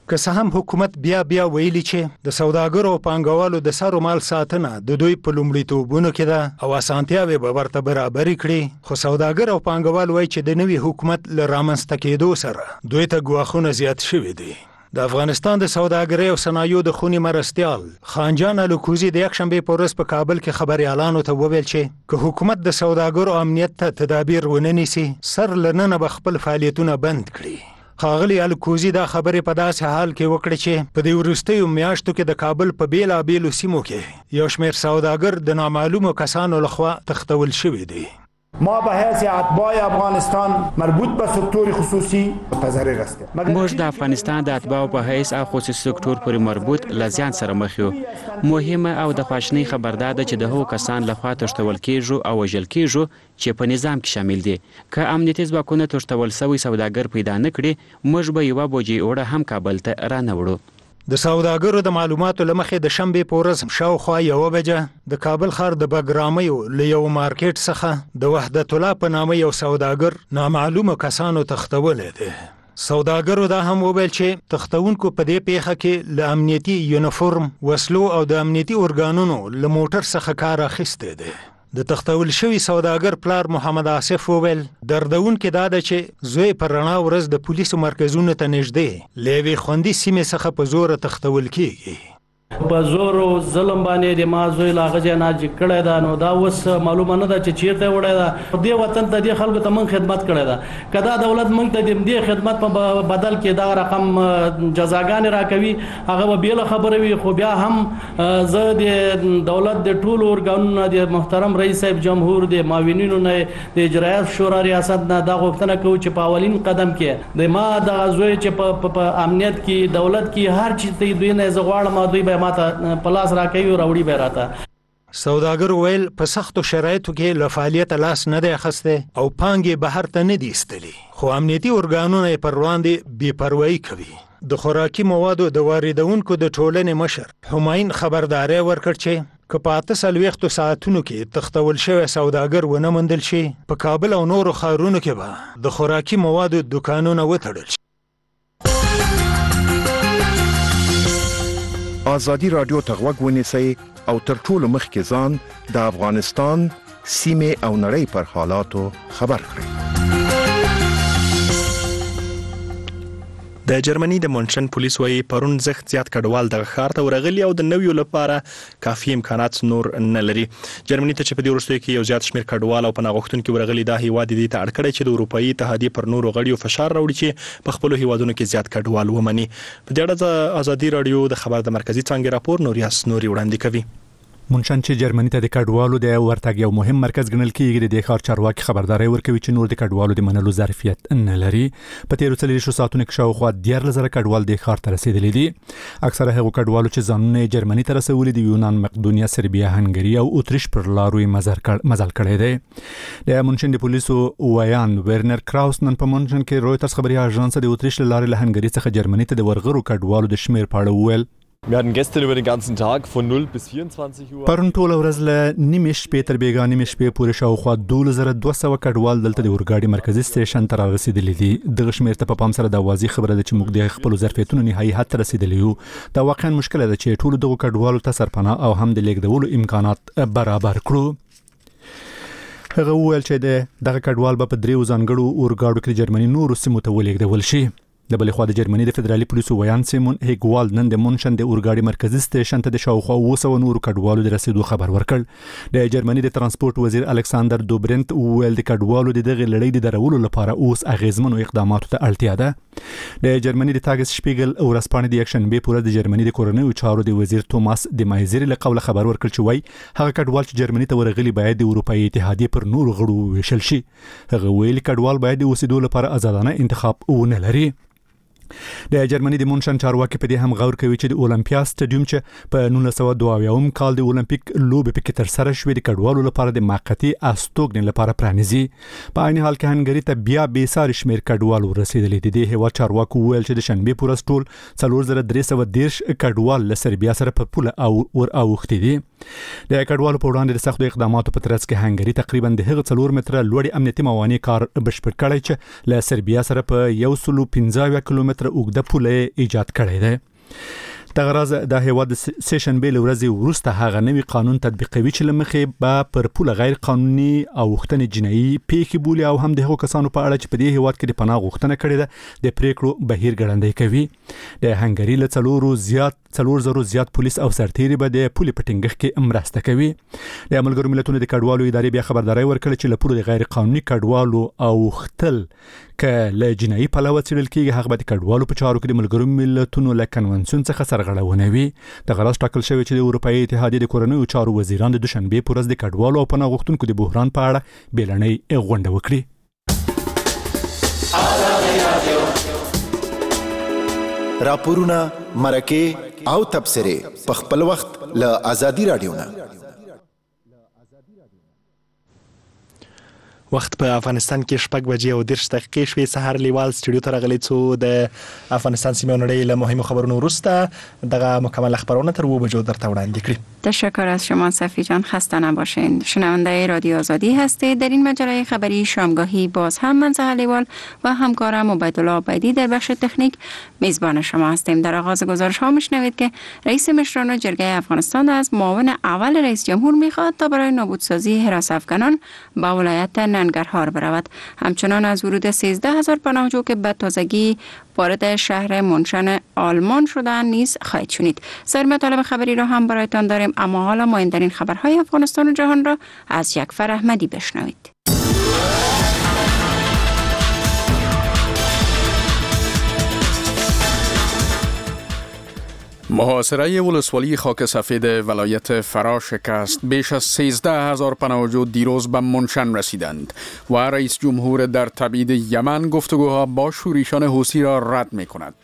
که څه هم حکومت بیا ویلي چې د سوداګرو او پانګوالو د سر مال ساتنه د دوی په لومړیتوبونو کې ده او اسانتیاوې به ورته برابرې کړي، خو سوداګر او پانګوال وایي چې د نوي حکومت له رامنځته کېدو سره دوی ته ګواښونه زیات شوي دي. د افغانستان د سوداګرۍ او صنایعو د خونی مرستیال خانجان الکوزي د یکشنبه په ورځ په کابل کې خبريالانو ته وویل چې که حکومت د سوداګرو امنیت ته تدابیر ونه نیسي سر لننه به خپل فعالیتونه بند کړي. ښاغلي الکوزي دا خبرې په داسې حال کې وکړه چې په دې وروستیو میاشتو کې د کابل په بیلابیلو سیمو کې یو شمېر سوداګر د نامعلومو کسانو لخوا تښتول شوي دي. ما به حیث اتباع افغانستان مربوط به سکتور خصوصی متضرر هستیم. موږ د افغانستان د اتباع په حیث او خصوصي سکتور پورې مربوط لزیان سره مخ یو. مهمه او د خواشنۍ خبر ده چې د هغو کسان لخوا تښتول کیږي او وژل کیږي چې په نظام کې شامل دي. که امنیتي ځواکونه تښتول شوی سوداګر پیدا نه کړي موږ به یوه بوجۍ اوړه هم کابل ته رانوړو. د سوداګرو د معلوماتو لمخې د شنبه په ورځ شاوخوا 1 بجه د کابل ښار د بګرامیو له یو مارکیټ څخه د وحدت الله په نامه یو سوداګر نامعلومه کسانو تښتولی دی. سوداګرو دا هم وویل چې تښتونکو په دې پیښه کې له امنیتي یونیفورم، وسلو او د امنیتي ارګانونو له موټر څخه کار اخیستی دی. د تښتول شوي سوداګر پلار محمد آصف وویل دردونکې دا ده چې زوی پر رڼا ورځ د پولیسو مرکزونو ته نږدې له یوې خوندي سیمې څخه په زوره تښتول کیږي. په زور او ظلم باندې د ما زوی لاغه جنا کړی دا نو دا اوس معلومه نه ده چې چیرته وړی دا دې وطن ته د خلکو ته من خدمت کړی دا کدا دولت موږ ته د خدمت په بدل کې دا رقم جزاګان راکوي هغه به بیل خبره وي. خو بیا هم زه د دولت د ټولو ارګانونو د محترم رئیس صاحب جمهور د معاونینو نه د اجرایت شورا ریاست نه دا غوښتنه کوي چې په اولین قدم کې د ما د زوی چې په امنیت کې دولت کې هر چیز ته دوی نه زغواړم دوی به ماته پلاس راکوي او راوړي به راته. سوداګر ویل په سختو شرایطو کې له فعالیت لاس نه دی اخیستی او پانګې بهر ته نه دي ایستلي، خو امنیتي ارګانونه یې پر وړاندې بې پروایي کوي. د خوراکي موادو د واردونکو د ټولنې مشر هماین خبرداری ورکړ چې که په 48 ساعتونو کې تښتول شوی سوداګر ونه موندل شي په کابل او نورو ښارونو کې به د خوراکي موادو دکانونه وتړل شي. ازادي رادیو ته غوږ ونیسئ او تر ټولو مخکې ځان د افغانستان سیمې او نړۍ پر حالاتو خبر کړئ. د جرمني د مونشن پولیس وايي پرون زخت زیات کډوال د ښار ته ورغلي او د نویو لپاره کافي امکانات نور نه لري. جرمني ته چې په دې وروستیو کې یو زیات شمېر کډوال او پناه غوښتونکي ورغلي دا هیواد دې ته اړ کړی چې د اروپאי اتحادیې پر نورو غړیو فشار راوړي چې په خپلو هیوادونو کې زیات کډوال ومني. په دې اړه ازادي رادیو د خبر د مرکزی څانګې راپور نوریاس نوري وړاندې کوي. مونشن چې جرمني ته د کډوالو د ورتګ یو مهم مرکز ګڼل کیږي د ښار چارواکي خبرداري ورکوي چې نور د کډوالو د منلو ظرفیت نه لري. په تیرو 30 ساعتونو کې شاوخوا 14000 کډوال د ښار ته رسیدلي دي. اکثره هغو کډوالو چې ځانونه جرمني ته رسولي د یونان، مقدونیا، سربیا، هنګري او اتریش پر لارو مزل کړی دی. د مونشن د پولیسو ویان ورنر کراوس نن په مونشن کې رويټرز خبري اژانس د اتریش لارې له هنګري څخه جرمني ته د ورغرو کډوالو د شمیر په اړه وویل. Wir hatten gestern über den ganzen Tag von 0 bis 24 Uhr. پرون ټول ورځ له نیمې شپې تر بیګا نیمې شپې پورې شاوخوا 12200 کډوال دلته د اورګاډي مرکزی سټیشن ته رسیدلي دي. دغه شمیر ته په پام سره د واضح خبره ده چې موږ د خپل ظرفیتونو نهایي حد ته رسیدلی یو. دا واقعا مشکله ده چې ټول دغه کډوالو ته سرپناه او هم د لیږدولو امکانات برابر کړو. هغه وویل چې دغه کډوال به په دریو ځانګړو اورګاډو کې جرمني نورو سیمو ته ولیږدول شي. د بلې خوا د جرمني د فدرالي پولیسو ویان سیمون هیګوال نن د مونشن د اورګاډي مرکزی سټیشن ته د شاوخوا 200 نورو کډوالو د رسیدو خبر ورکړ. د جرمني د ترانسپورت وزیر الکساندر دوبرنت ویل د کډوالو د دغه لړۍ د درولو لپاره اوس اغیزمنو اقداماتو ته اړتیا ده. د جرمني د تاګس شپیګل او ورځپاڼې د یکشنبه پورې د جرمني د کورنیو چارو د وزیر توماس د مایزر له قوله خبر ورکړ چې وای هغه کډوال چې جرمني ته ورغلي باید د اروپאי اتحادیې پر نورو غړو ویشل شي. هغه ویل کډوال باید د اوسېدو لپاره آزادانه انتخاب ونه لري. د جرمني د مونشن چارواکي په دې هم غور کوي چې د اولمپیا سټاډیوم چې په 1922 کال د اولمپیک لوبې پکې تر سره شوې د کډوالو لپاره د موقتي استوګنې لپاره پرانیزي. په عین حال کې هنګري ته بیا به سار شمیر کډوال ورسېدلي دي. د هوا چارواکو ویل چې د شنبه پورې ټول 4313 کډوال له سربیا سره په پوله او ور اوختي دي. د کډوالو په وړاندې د سختو اقداماتو په ترڅ کې هنګري تقریبا د هغه 4 متره لوړ امنیتي موانع کار بشپړ کړی چې له سربیا سره په 115 کیلومتر کیلومتره اوږده پوله ایجاد کړې ده. دغه راز د هیواد سیشن بیل ورځې وروسته هغه نوی قانون تطبیقوي چې لمخې به پر پوله غیر قانوني او غوښتنې جنایي پیښې بولي او هم د هغو کسانو په اړه چې په دې هیواد کې د پناه غوښتنه کړې ده د پریکړو بهیر ګړندی کوي. د هنګري له 4,000 زیات پولیس او سرتیري به د پولې په ټینګښت کې مرسته کوي. د ملګرو ملتونو د کډوالو ادارې بیا خبرداري ورکړه چې له پوله د غیر قانوني کډوالو او خپل که له جنایي پلوه څیړل کېږي هغه به د کډوالو په چارو کې د ملګرو ملتونو له کنونسیون څخه سرغړونه وي. دغه راز ټاکل شوی چې د اروپایي اتحادیې د کورنیو چارو وزیران د دوشنبې په ورځ د کډوالو او پناه غوښتونکو د بحران په اړه بیړنۍ غونډه وکړي. راپورونه، مرکې او تبصرې په خپل وخت له آزادي رادیو نه. وخت په افغانستان کې 6:30 شوې. سحر لیوال سټډیو ته راغلی څو د افغانستان سیمه نړۍ له مهمو خبرونو وروسته دغه مکمل خبرونه تر 2 بجو درته وړاندې کړي. تشکر از شما صفی جان، خسته نباشین. شنونده رادیو آزادی هستید. در این مجله خبری شامگاهی باز هم من سحر لیوال و همکارم عبیدالله عبیدی در بخش تکنیک میزبان شما هستیم. در آغاز گزارش ها میشنوید که رئیس مشران جرگه افغانستان از معاون اول رئیس جمهور میخواد تا برای نابودسازی حراس افغانان به ولایت ننگرهار برود. همچنان از ورود 13,000 پناهجو که به تازگی وارد شهر منشن آلمان شدن نیز خواهید شنید. سایر مطالب خبری را هم برایتان داریم، اما حالا مهمترین خبرهای افغانستان و جهان را از یکفر احمدی بشنوید. محاصره ولسوالی خاک سفید ولایت فرا شکست. بیش از 13,000 پناهجو دیروز به منشن رسیدند و رئیس جمهور در تبعید یمن گفتگوها با شورشیان حوثی را رد می کند.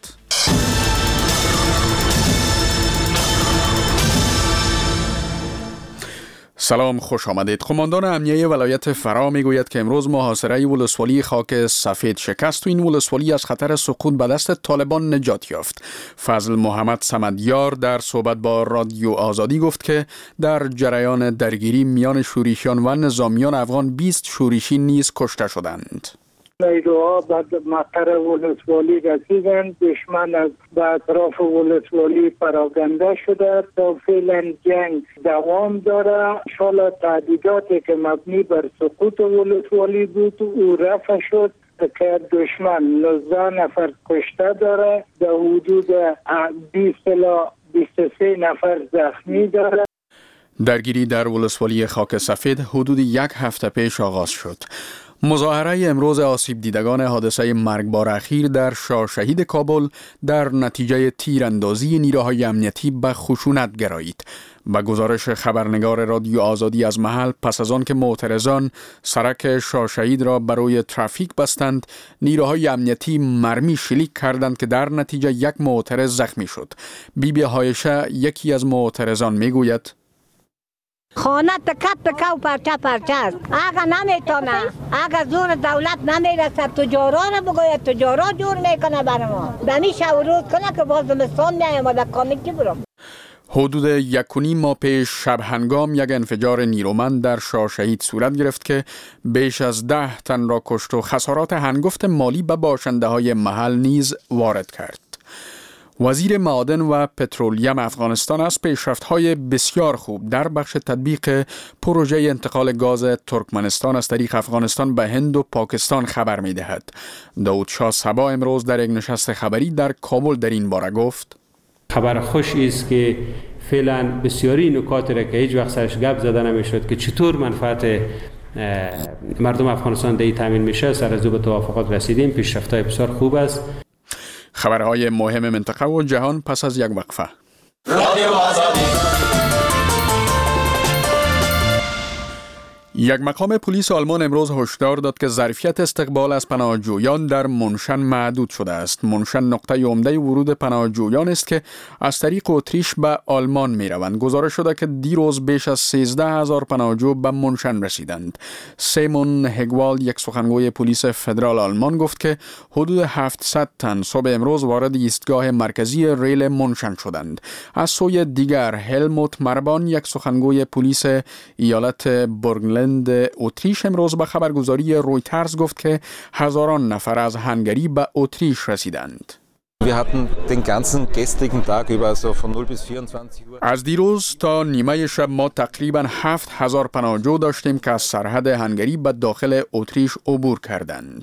سلام، خوش آمدید. قماندان امنیه ولایت فرا میگوید که امروز محاصره ولسوالی خاک سفید شکست و این ولسوالی از خطر سقوط به دست طالبان نجات یافت. فضل محمد صمدیار در صحبت با رادیو آزادی گفت که در جریان درگیری میان شورشیان و نظامیان افغان 20 شورشی نیز کشته شدند. نیروها به مقر ولسوالی رسیدند. دشمن از به اطراف ولسوالی پراکنده شده. تا فعلا جنگ دوام داره. انشالله تهدیداتی که مبنی بر سقوط ولسوالی بود او رفع شد که دشمن 19 نفر کشته داره. در حدود 20 الی 23 نفر زخمی داره. درگیری در ولسوالی خاک سفید حدود 1 هفته پیش آغاز شد. مظاهره امروز آسیب دیدگان حادثه مرگبار اخیر در شاه شهید کابل در نتیجه تیراندازی نیروهای امنیتی به خشونت گرایید. با گزارش خبرنگار رادیو آزادی از محل، پس از آن که معترضان سرک شاه شهید را برای ترافیک بستند، نیروهای امنیتی مرمی شلیک کردند که در نتیجه یک معترض زخمی شد. بیبی هایشه یکی از معترضان میگوید: خانه تکه و پرچه است. اگه نمیتونه، اگه زور دولت نمیرسد تجاران بگوید تجاران جور میکنه برای ما. دمیشه و روز کنه که باز زمستان میایم و در کامیکی برم. حدود 1.5 ماه پیش شب هنگام یک انفجار نیرومند در شاه شهید صورت گرفت که بیش از 10 تن را کشت و خسارات هنگفت مالی به باشنده های محل نیز وارد کرد. وزیر معادن و پترولیم افغانستان از پیشرفت‌های بسیار خوب در بخش تطبیق پروژه انتقال گاز ترکمنستان از طریق افغانستان به هند و پاکستان خبر می‌دهد. داود شاه صبا امروز در یک نشست خبری در کابل در این باره گفت: خبر خوش است که فعلا بسیاری نکات را که هیچ وقت سرش گپ زده نمی‌شد که چطور منفعت مردم افغانستان در تامین میشه، سر از به توافقات رسیدیم. پیشرفت‌های بسیار خوب است. خبرهای مهم منطقه و جهان پس از یک وقفه. یک مقام پلیس آلمان امروز هشدار داد که ظرفیت استقبال از پناهجویان در منشن محدود شده است. منشن نقطه عمده ورود پناهجویان است که از طریق اتریش به آلمان می روند. گزارش شده که دیروز بیش از 13,000 پناهجو به منشن رسیدند. سیمون هگوالد، یک سخنگوی پلیس فدرال آلمان، گفت که حدود 700 تن صبح امروز وارد ایستگاه مرکزی ریل منشن شدند. از سوی دیگر هلموت مربان، یک سخنگوی پلیس ایالت بورگلند اتریش، امروز به خبرگزاری رویترز گفت که هزاران نفر از هنگری به اتریش رسیدند. Wir hatten den ganzen gestrigen Tag über, also von 0 bis 24 Uhr. از دیروز تا نیمه شب ما تقریبا 7000 پناهجو داشتیم که از سرحد هنگری به داخل اتریش عبور کردند.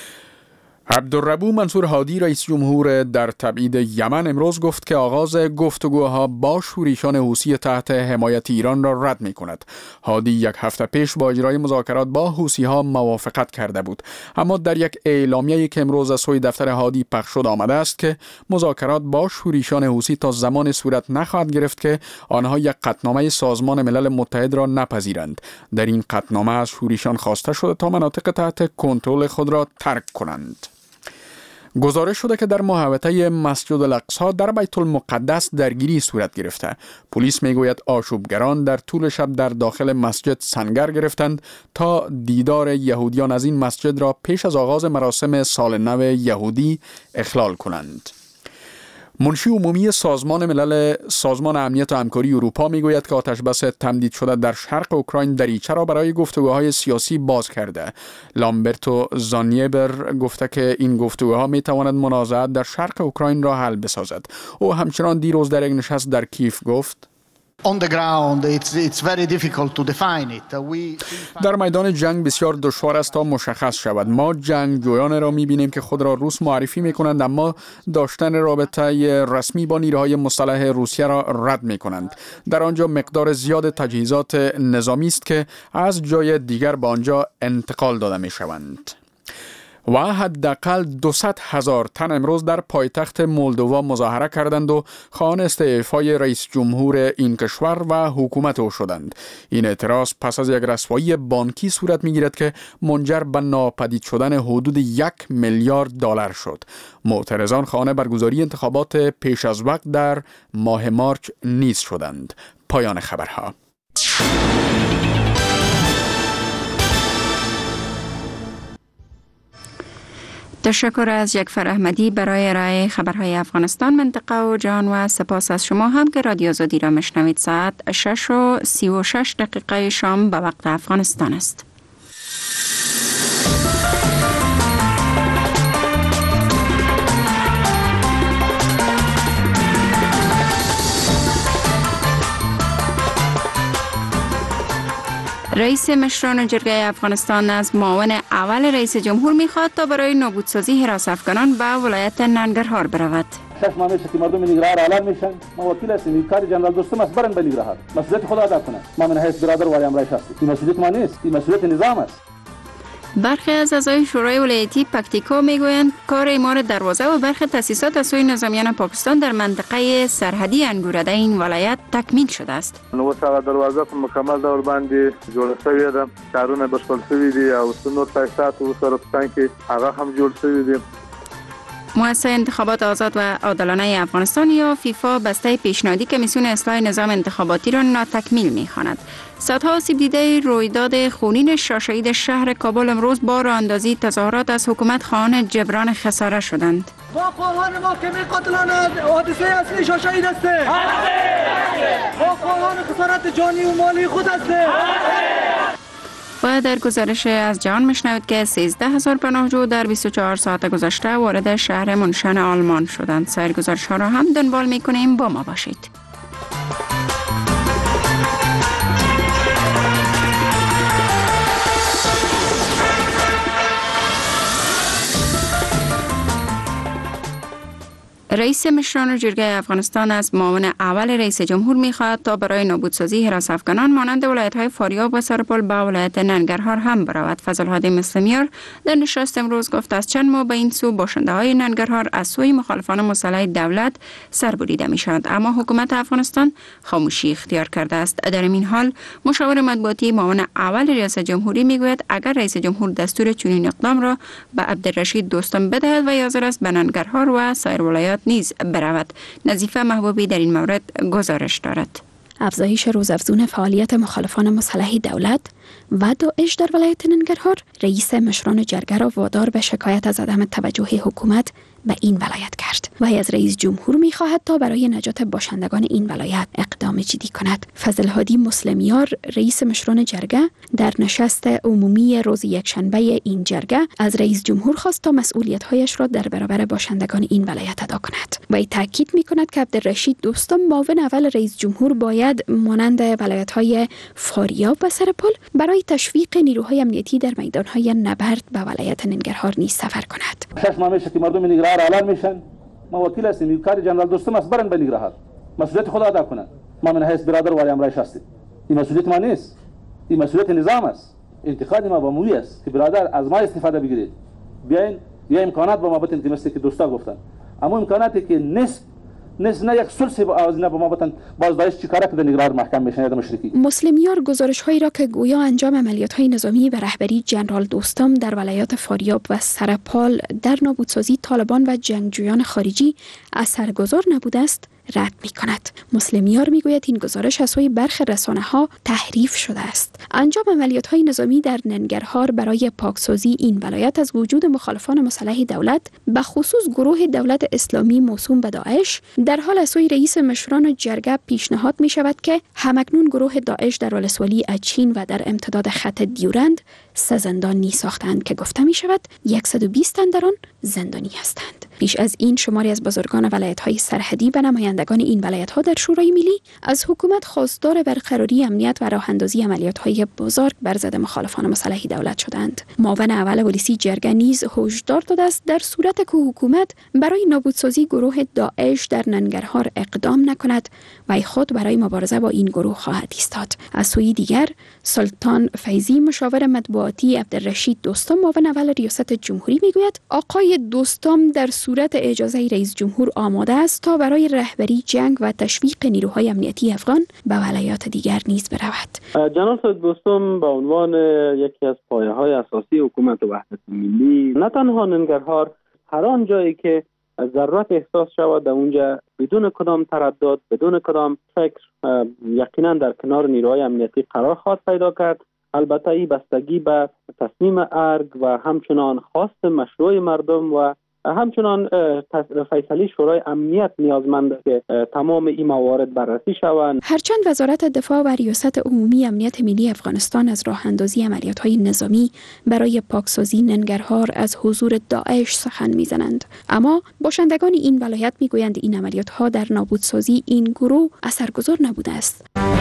عبدالربو منصور هادی رئیس جمهور در تبعید یمن امروز گفت که آغاز گفتگوها با شورشیان حوثی تحت حمایت ایران را رد می کند. هادی یک هفته پیش با اجرای مذاکرات با حوثی ها موافقت کرده بود، اما در یک اعلامیه‌ای که امروز از سوی دفتر هادی پخش شده آمده است که مذاکرات با شورشیان حوثی تا زمان صورت نخواهد گرفت که آنها یک قطعنامه سازمان ملل متحد را نپذیرند. در این قطعنامه از شورشیان خواسته شده تا مناطق تحت کنترل خود را ترک کنند. گزارش شده که در محوطه مسجد الاقصی در بیت المقدس درگیری صورت گرفته. پلیس میگوید آشوبگران در طول شب در داخل مسجد سنگر گرفتند تا دیدار یهودیان از این مسجد را پیش از آغاز مراسم سال نو یهودی اخلال کنند. منشی عمومی سازمان امنیت و همکاری اروپا میگوید که آتشبس تمدید شده در شرق اوکراین دریچه را برای گفتگوهای سیاسی باز کرده. لامبرتو زانیبر گفته که این گفتگوها میتواند منازعات در شرق اوکراین را حل بسازد. او همچنان دیروز در یک نشست در کیف گفت On the ground, it's very difficult to define it. در میدان جنگ بسیار دشوار است تا مشخص شود. ما جنگجویان را می‌بینیم که خود را روس معرفی می‌کنند، اما داشتن رابطه رسمی با نیروهای مسلح روسیه را رد می‌کنند. در آنجا مقدار زیاد تجهیزات نظامی است که از جای دیگر به آنجا انتقال داده می‌شوند. و حداقل 200,000 تن امروز در پایتخت مولدووا مظاهره کردند و خواهان استعفای رئیس جمهور این کشور و حکومت او شدند. این اعتراض پس از یک رسوایی بانکی صورت می‌گیرد که منجر به ناپدید شدن حدود 1 میلیارد دلار شد. معترضان خواهان برگزاری انتخابات پیش از وقت در ماه مارچ نیز شدند. پایان خبرها. تشکر از یکفر احمدی برای ارائه خبرهای افغانستان، منطقه و جهان و سپاس از شما هم که رادیو آزادی را میشنوید. ساعت 6:36 شام به وقت افغانستان است. رئیس مشران جرگه افغانستان از معاون اول رئیس جمهور میخواد تا برای نابودسازی حراس افغانان به ولایت ننگرهار برود. شش ماه میشه که مردم ننگرهار علم میشن. ما وکیل هستیم، کار جنرال دوستم است برن به ننگرهار. مسئولیت خود ادا کنن. ما من حیث برادر ولی امرای هستیم. این مسئولیت ما نیست، این مسئولیت نظام است. برخی از اعضای شورای ولایتی پکتیکا میگویند کار اعمار دروازه و برخی تاسیسات از سوی نظامیان پاکستان در منطقه سرحدی انگورده این ولایت تکمیل شده است. نو څنګه دروازه په مکمل ډول باندې جوړ شوې ده، کارونه بشپړ شوي دي او نور تاسیسات سره په کې هغه هم جوړ شوي دي. مؤسسه انتخابات آزاد و عادلانه افغانستان یا فیفا بسته پیشنهادی کمیسیون اصلاح نظام انتخاباتی را ناتکمیل می‌خواند. صدها آسیب دیده رویداد خونین شاشه‌اید شهر کابل امروز با راه‌اندازی تظاهرات از حکومت خواهان جبران خساره شدند. با خواهان محکمه قاتلان حادثه اصلی شاشه‌اید هستند. با خواهان خسارت جانی و مالی خود هستند. و در گزارش از جهان میشنوید که 13,000 پناهجو در 24 ساعت گذشته وارد شهر منشن آلمان شدند. سایر گزارش ها را هم دنبال میکنیم، با ما باشید. رئیس مشران جرگه افغانستان از معاون اول رئیس جمهور می‌خواهد تا برای نابودسازی حراس افغانان مانند ولایت‌های فاریاب و سرپل به ولایت ننگرهار هم برود. فضل‌الهادی مسلمیار در نشست امروز گفت از چند ماه به این سو باشنده‌های ننگرهار از سوی مخالفان مسلح دولت سربریده می‌شوند، اما حکومت افغانستان خاموشی اختیار کرده است. در این حال مشاور مطبوعاتی معاون اول ریاست جمهوری می‌گوید اگر رئیس جمهور دستور چنین اقدام را به عبدالرشید دوستم بدهد و حاضر است به ننگرهار و سایر ولایات نیز برود. نظیفه محبوبی در این مورد گزارش دارد. افزایش روزافزون فعالیت مخالفان مسلح دولت و داعش در ولایت ننگرهار رئیس مشران جرگه را وادار به شکایت از عدم توجه حکومت به این ولایت کرد. وی از رئیس جمهور می‌خواهد تا برای نجات باشندگان این ولایت اقدام جدی کند. فضل هادی مسلمیار رئیس مشران جرگه در نشست عمومی روز یکشنبه این جرگه از رئیس جمهور خواست تا مسئولیت‌هایش را در برابر باشندگان این ولایت ادا کند. وی تاکید می‌کند که عبدالرشید دوستم معاون اول رئیس جمهور باید مانند ولایت‌های فاریاب و سرپل برای تشویق نیروهای امنیتی در میدان‌های نبرد به ولایت ننگرهار نیز سفر کند. 6 ماه میشه که مردم ننگرهار اعلان میشن. ما وکیل هستیم، کار جنرال دوستم است، برن به ننگرهار مسئولیت خود ادا کنند. ما من حیث برادر ولی امرایش هستیم. این مسئولیت ما نیست، این مسئولیت نظام است. انتقاد ما با موی است که برادر از ما استفاده بگیرید. بیاین یا امکانات با ما بتن که مثل که دوستا گفتن، اما امکاناتی که نصف نه یک سلسه از نه با ما بتن باز دایش چیکاره که در نگران محکم بشن یا مشرکی. مسلمیار گزارش‌هایی را که گویا انجام عملیات‌های نظامی به رهبری جنرال دوستم در ولایات فاریاب و سرپال در نابودسازی طالبان و جنگجویان خارجی اثرگذار نبوده است رد می‌کند. مسلمیار می‌گوید این گزارش از سوی برخی رسانه‌ها تحریف شده است. انجام عملیات‌های نظامی در ننگرهار برای پاکسازی این ولایت از وجود مخالفان مسلح دولت به خصوص گروه دولت اسلامی موسوم به داعش در حال از سوی رئیس مشران جرگه پیشنهاد می‌شود که همکنون گروه داعش در ولسوالی اچین و در امتداد خط دیورند 3 زندانی ساختند که گفته می‌شود 120 تن در آن زندانی هستند. پیش از این شماری از بزرگان ولایت‌های سرحدی و نمایندگان این ولایت‌ها در شورای ملی از حکومت خواستار برقراری امنیت و راه‌اندازی عملیات‌های بزرگ بر ضد مخالفان مسلح دولت شدند. معاون اول پلیسی جرگه نیز هشدار داده است در صورت که حکومت برای نابودسازی گروه داعش در ننگرهار اقدام نکند و خود برای مبارزه با این گروه خواهد ایستاد. از سوی دیگر سلطان فیضی مشاور مطبوعاتی عبدالرشید دوستم معاون اول ریاست جمهوری میگوید آقای دوستم در صورت اجازه رئیس جمهور آماده است تا برای رهبری جنگ و تشویق نیروهای امنیتی افغان به ولایات دیگر نیز برود. جناب دوستم به عنوان یکی از پایه‌های اساسی حکومت وحدت ملی نه تنها ننگرهار، هر آن جایی که ضرورت احساس شود در اونجا بدون کدام تردد، بدون کدام فکر یقینا در کنار نیروهای امنیتی قرار خواهد پیدا کرد. البته این بستگی به تصمیم ارگ و همچنان خواست مشروع مردم و همچنان فیصله شورای امنیت نیازمند که تمام این موارد بررسی شوند. هرچند وزارت دفاع و ریاست عمومی امنیت ملی افغانستان از راه اندازی عملیات‌های نظامی برای پاکسازی ننگرهار از حضور داعش سخن می‌زنند، اما باشندگان این ولایت می‌گویند این عملیات‌ها در نابودسازی این گروه اثرگذار نبوده است.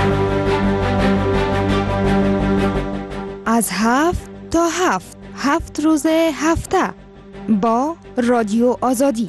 از 7 تا 7 روز هفته با رادیو آزادی.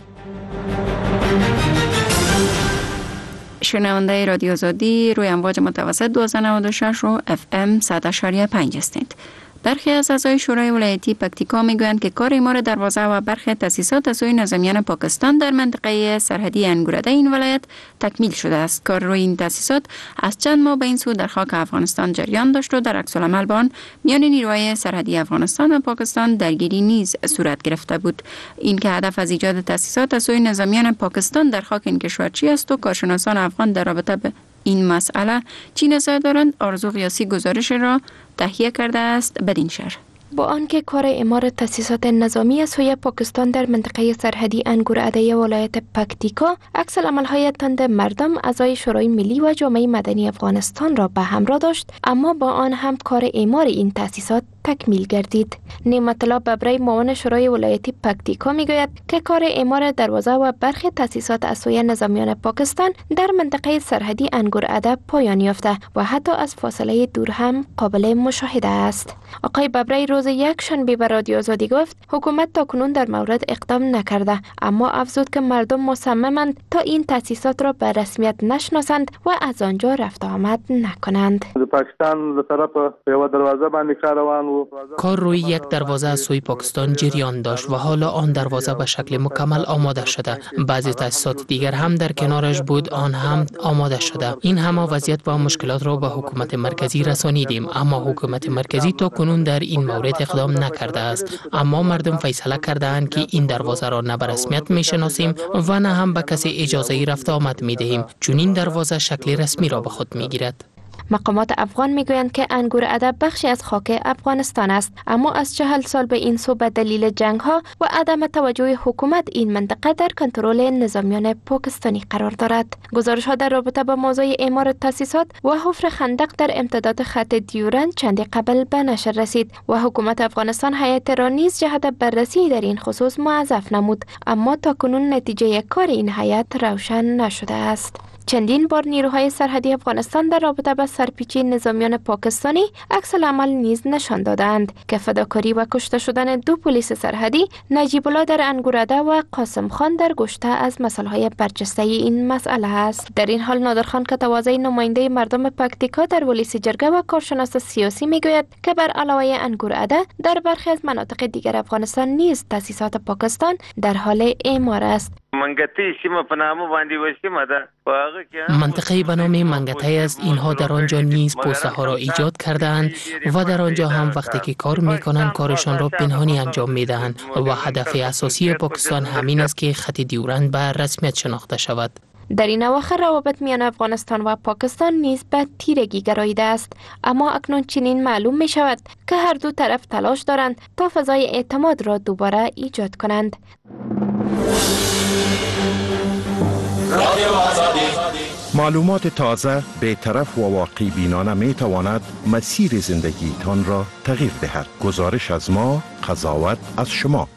شنونده رادیو آزادی روی امواج متوسط 1296 و FM 100.5 هستید. برخی از اعضای شورای ولایتی پکتیکا میگویند که کار اعمار دروازه و برخی تاسیسات از سوی نظامیان پاکستان در منطقه سرحدی انگورده این ولایت تکمیل شده است. کار روی این تاسیسات از چند ماه به این سو در خاک افغانستان جریان داشت و در عکس العمل با آن میان نیروهای سرحدی افغانستان و پاکستان درگیری نیز صورت گرفته بود. این که هدف از ایجاد تاسیسات از سوی نظامیان پاکستان در خاک این کشور چی است و کارشناسان افغان در رابطه به این مسئله چی نظر دارند؟ آرزو قیاسی گزارش را تهیه کرده است بدین شهر. با آنکه کار اعمار تاسیسات نظامی سوی پاکستان در منطقه سرحدی انگورعده ولایت پکتیکا عکس العمل‌های تند مردم اعضای شورای ملی و جامعه مدنی افغانستان را به همراه داشت، اما با آن هم کار اعمار این تاسیسات تکمیل گردید. نعمت الله ببری معاون شورای ولایتی پکتیکا میگوید که کار اعمار دروازه و برخی تاسیسات از سوی نظامیان پاکستان در منطقه سرحدی انگورعده پایان یافته و حتی از فاصله دور هم قابل مشاهده است. آقای ببری روز یکشنبه به رادیو آزادی گفت حکومت تاکنون در مورد اقدام نکرده، اما افزود که مردم مصممند تا این تاسیسات را به رسمیت نشناسند و از آنجا رفت آمد نکنند. پاکستان به طرف یو دروازه باندې کاروان کار روی یک دروازه از سوی پاکستان جریان داشت و حالا آن دروازه به شکل مکمل آماده شده. بعضی تاسیسات دیگر هم در کنارش بود، آن هم آماده شده. این همه وضعیت و مشکلات را به حکومت مرکزی رسانیدیم، اما حکومت مرکزی تا کنون در این مورد اقدام نکرده است. اما مردم فیصله کردند که این دروازه را نه به رسمیت میشناسیم و نه هم به کسی اجازه رفت آمد میدهیم، چون این دروازه شکل رسمی را به خود میگیرد. مقامات افغان میگویند که انگور ادب بخشی از خاک افغانستان است، اما از 40 سال به این سو به دلیل جنگ ها و عدم توجه حکومت این منطقه در کنترل نظامیان پاکستانی قرار دارد. گزارش ها در رابطه با موضوع اعمار تاسیسات و حفر خندق در امتداد خط دیورند چندی قبل به نشر رسید و حکومت افغانستان هیئت را نیز جهت بررسی در این خصوص موظف نمود، اما تاکنون نتیجه کار این هیئت روشن نشده است. چندین بار نیروهای سرحدی افغانستان در رابطه با سرپیچی نظامیان پاکستانی عکس العمل نیز نشان دادند که فداکاری و کشته شدن 2 پلیس سرحدی، نجیب الله در انگورده و قاسم خان در گشته از مسائل برجسته این مسئله است. در این حال نادرخان کتوازی نماینده مردم پکتیکا در ولیس جرگه و کارشناس سیاسی میگوید که بر علاوه انگورده در برخی از مناطق دیگر افغانستان نیز تاسیسات پاکستان در حال اعمار است. منطقه به نام منگتی است. اینها در آنجا نیز پوسته ها را ایجاد کردند و در آنجا هم وقتی که کار میکنند کارشان را پنهانی انجام میدهند و هدف اساسی پاکستان همین است که خط دیورند به رسمیت شناخته شود. در این اواخر روابط میان افغانستان و پاکستان نیز به تیرگی گراییده است، اما اکنون چنین معلوم می شود که هر دو طرف تلاش دارند تا فضای اعتماد را دوباره ایجاد کنند. معلومات تازه، بی‌طرف و واقعی بینانه می تواند مسیر زندگیتان را تغییر دهد. گزارش از ما، قضاوت از شما.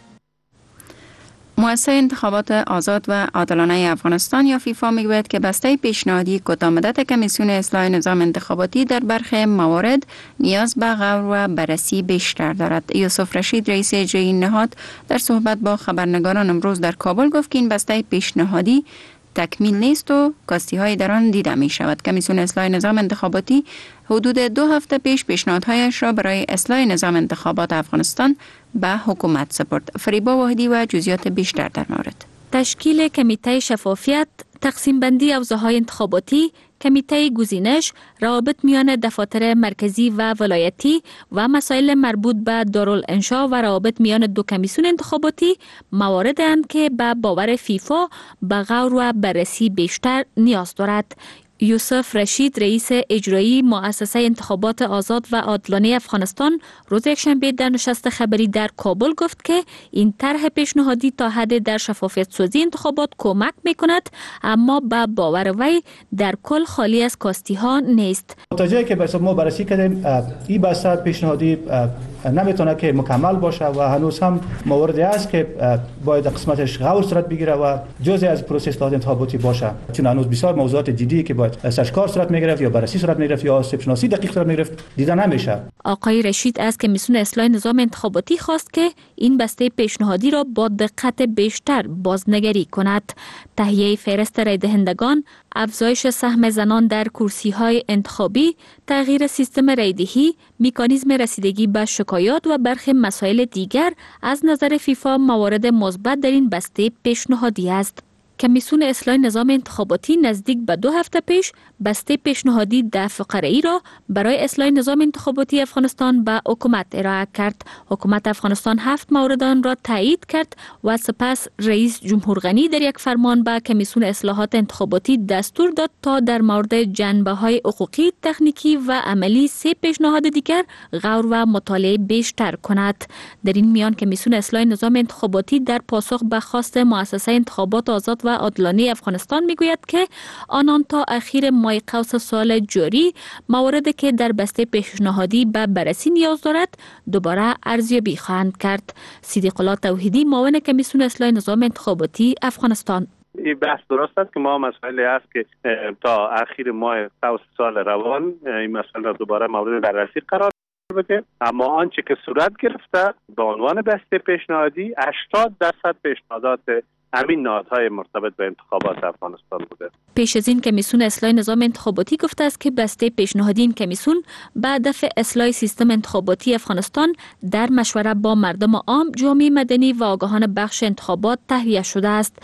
مؤسسه انتخابات آزاد و عادلانه افغانستان یا فیفا میگوید که بسته پیشنهادی کوتاه‌مدت کمیسیون اصلاح نظام انتخاباتی در برخی موارد نیاز به غور و بررسی بیشتر دارد. یوسف رشید رئیس اجرایی نهاد در صحبت با خبرنگاران امروز در کابل گفت که این بسته پیشنهادی تکمیل نیست و کاستی‌های در آن دیده می شود. کمیسیون اصلاح نظام انتخاباتی حدود 2 هفته پیش پیشنهادهایش را برای اصلاح نظام انتخابات افغانستان به حکومت سپرد. فریبا واحدی و جزئیات بیشتر در مورد. تشکیل کمیته شفافیت، تقسیم بندی حوزه‌های انتخاباتی، کمیته گزینش، روابط میان دفاتر مرکزی و ولایتی و مسائل مربوط به دارالانشا و روابط میان 2 کمیسیون انتخاباتی مواردی اند که به باور فیفا به غور و بررسی بیشتر نیاز دارد. یوسف رشید رئیس اجرایی مؤسسه انتخابات آزاد و عادلانه افغانستان روز یکشنبه در نشست خبری در کابل گفت که این طرح پیشنهادی تا حد در شفافیت سازی انتخابات کمک میکند، اما با باور وی در کل خالی از کاستی ها نیست. تا جایی که ما بررسی کردیم این بسته پیشنهادی نمیتونه که مکمل باشه و هنوز هم مواردی است که باید قسمتش غور صورت بگیره و جزئی از پروسه اصلاحات انتخاباتی باشه، چون هنوز بسیار موضوعات جدی که باید سرچکار صورت میگرفت یا بررسی صورت میگرفت یا آسیب شناسی دقیق صورت میگرفت دیده نمیشه. آقای رشید از کمیسیون اصلاح نظام انتخاباتی خواست که این بسته پیشنهادی را با دقت بیشتر بازنگری کند. تهیه فهرست رای دهندگان، افزایش سهم زنان در کرسی‌های انتخابی، تغییر سیستم رایدهی، مکانیزم رسیدگی به شکایات و برخی مسائل دیگر از نظر فیفا موارد مثبت در این بسته پیشنهادی است. کمیسیون اصلاح نظام انتخاباتی نزدیک به 2 هفته پیش بسته پیشنهادی 10 فقره‌ای را برای اصلاح نظام انتخاباتی افغانستان به حکومت ارائه کرد. حکومت افغانستان 7 مورد آن را تایید کرد و سپس رئیس جمهور غنی در یک فرمان به کمیسیون اصلاحات انتخاباتی دستور داد تا در مورد جنبه‌های حقوقی، تکنیکی و عملی 3 پیشنهاد دیگر غور و مطالعه بیشتر کند. در این میان کمیسیون اصلاح نظام انتخاباتی در پاسخ به خواست مؤسسه انتخابات آزاد و عادلانه افغانستان میگوید که آنان تا اخیر ماه قوس سال جاری مواردی که در بسته پیشنهادی به بررسی نیاز دارد دوباره ارزیابی خواهند کرد. صدیق الله توحیدی معاون کمیسیون اصلاح نظام انتخاباتی افغانستان: این بحث درست است که ما مسئله است که تا اخیر ماه قوس سال روان این مسئله را دوباره مورد بررسی قرار بده، اما آنچه که صورت گرفته به عنوان بسته پیشنهادی 80% پیشنهادات همین نهادهای مرتبط به انتخابات افغانستان بوده. پیش از این کمیسیون اصلاح نظام انتخاباتی گفته است که بسته پیشنهادی این کمیسیون به هدف اصلاح سیستم انتخاباتی افغانستان در مشوره با مردم عام، جامعه مدنی و آگاهان بخش انتخابات تهیه شده است.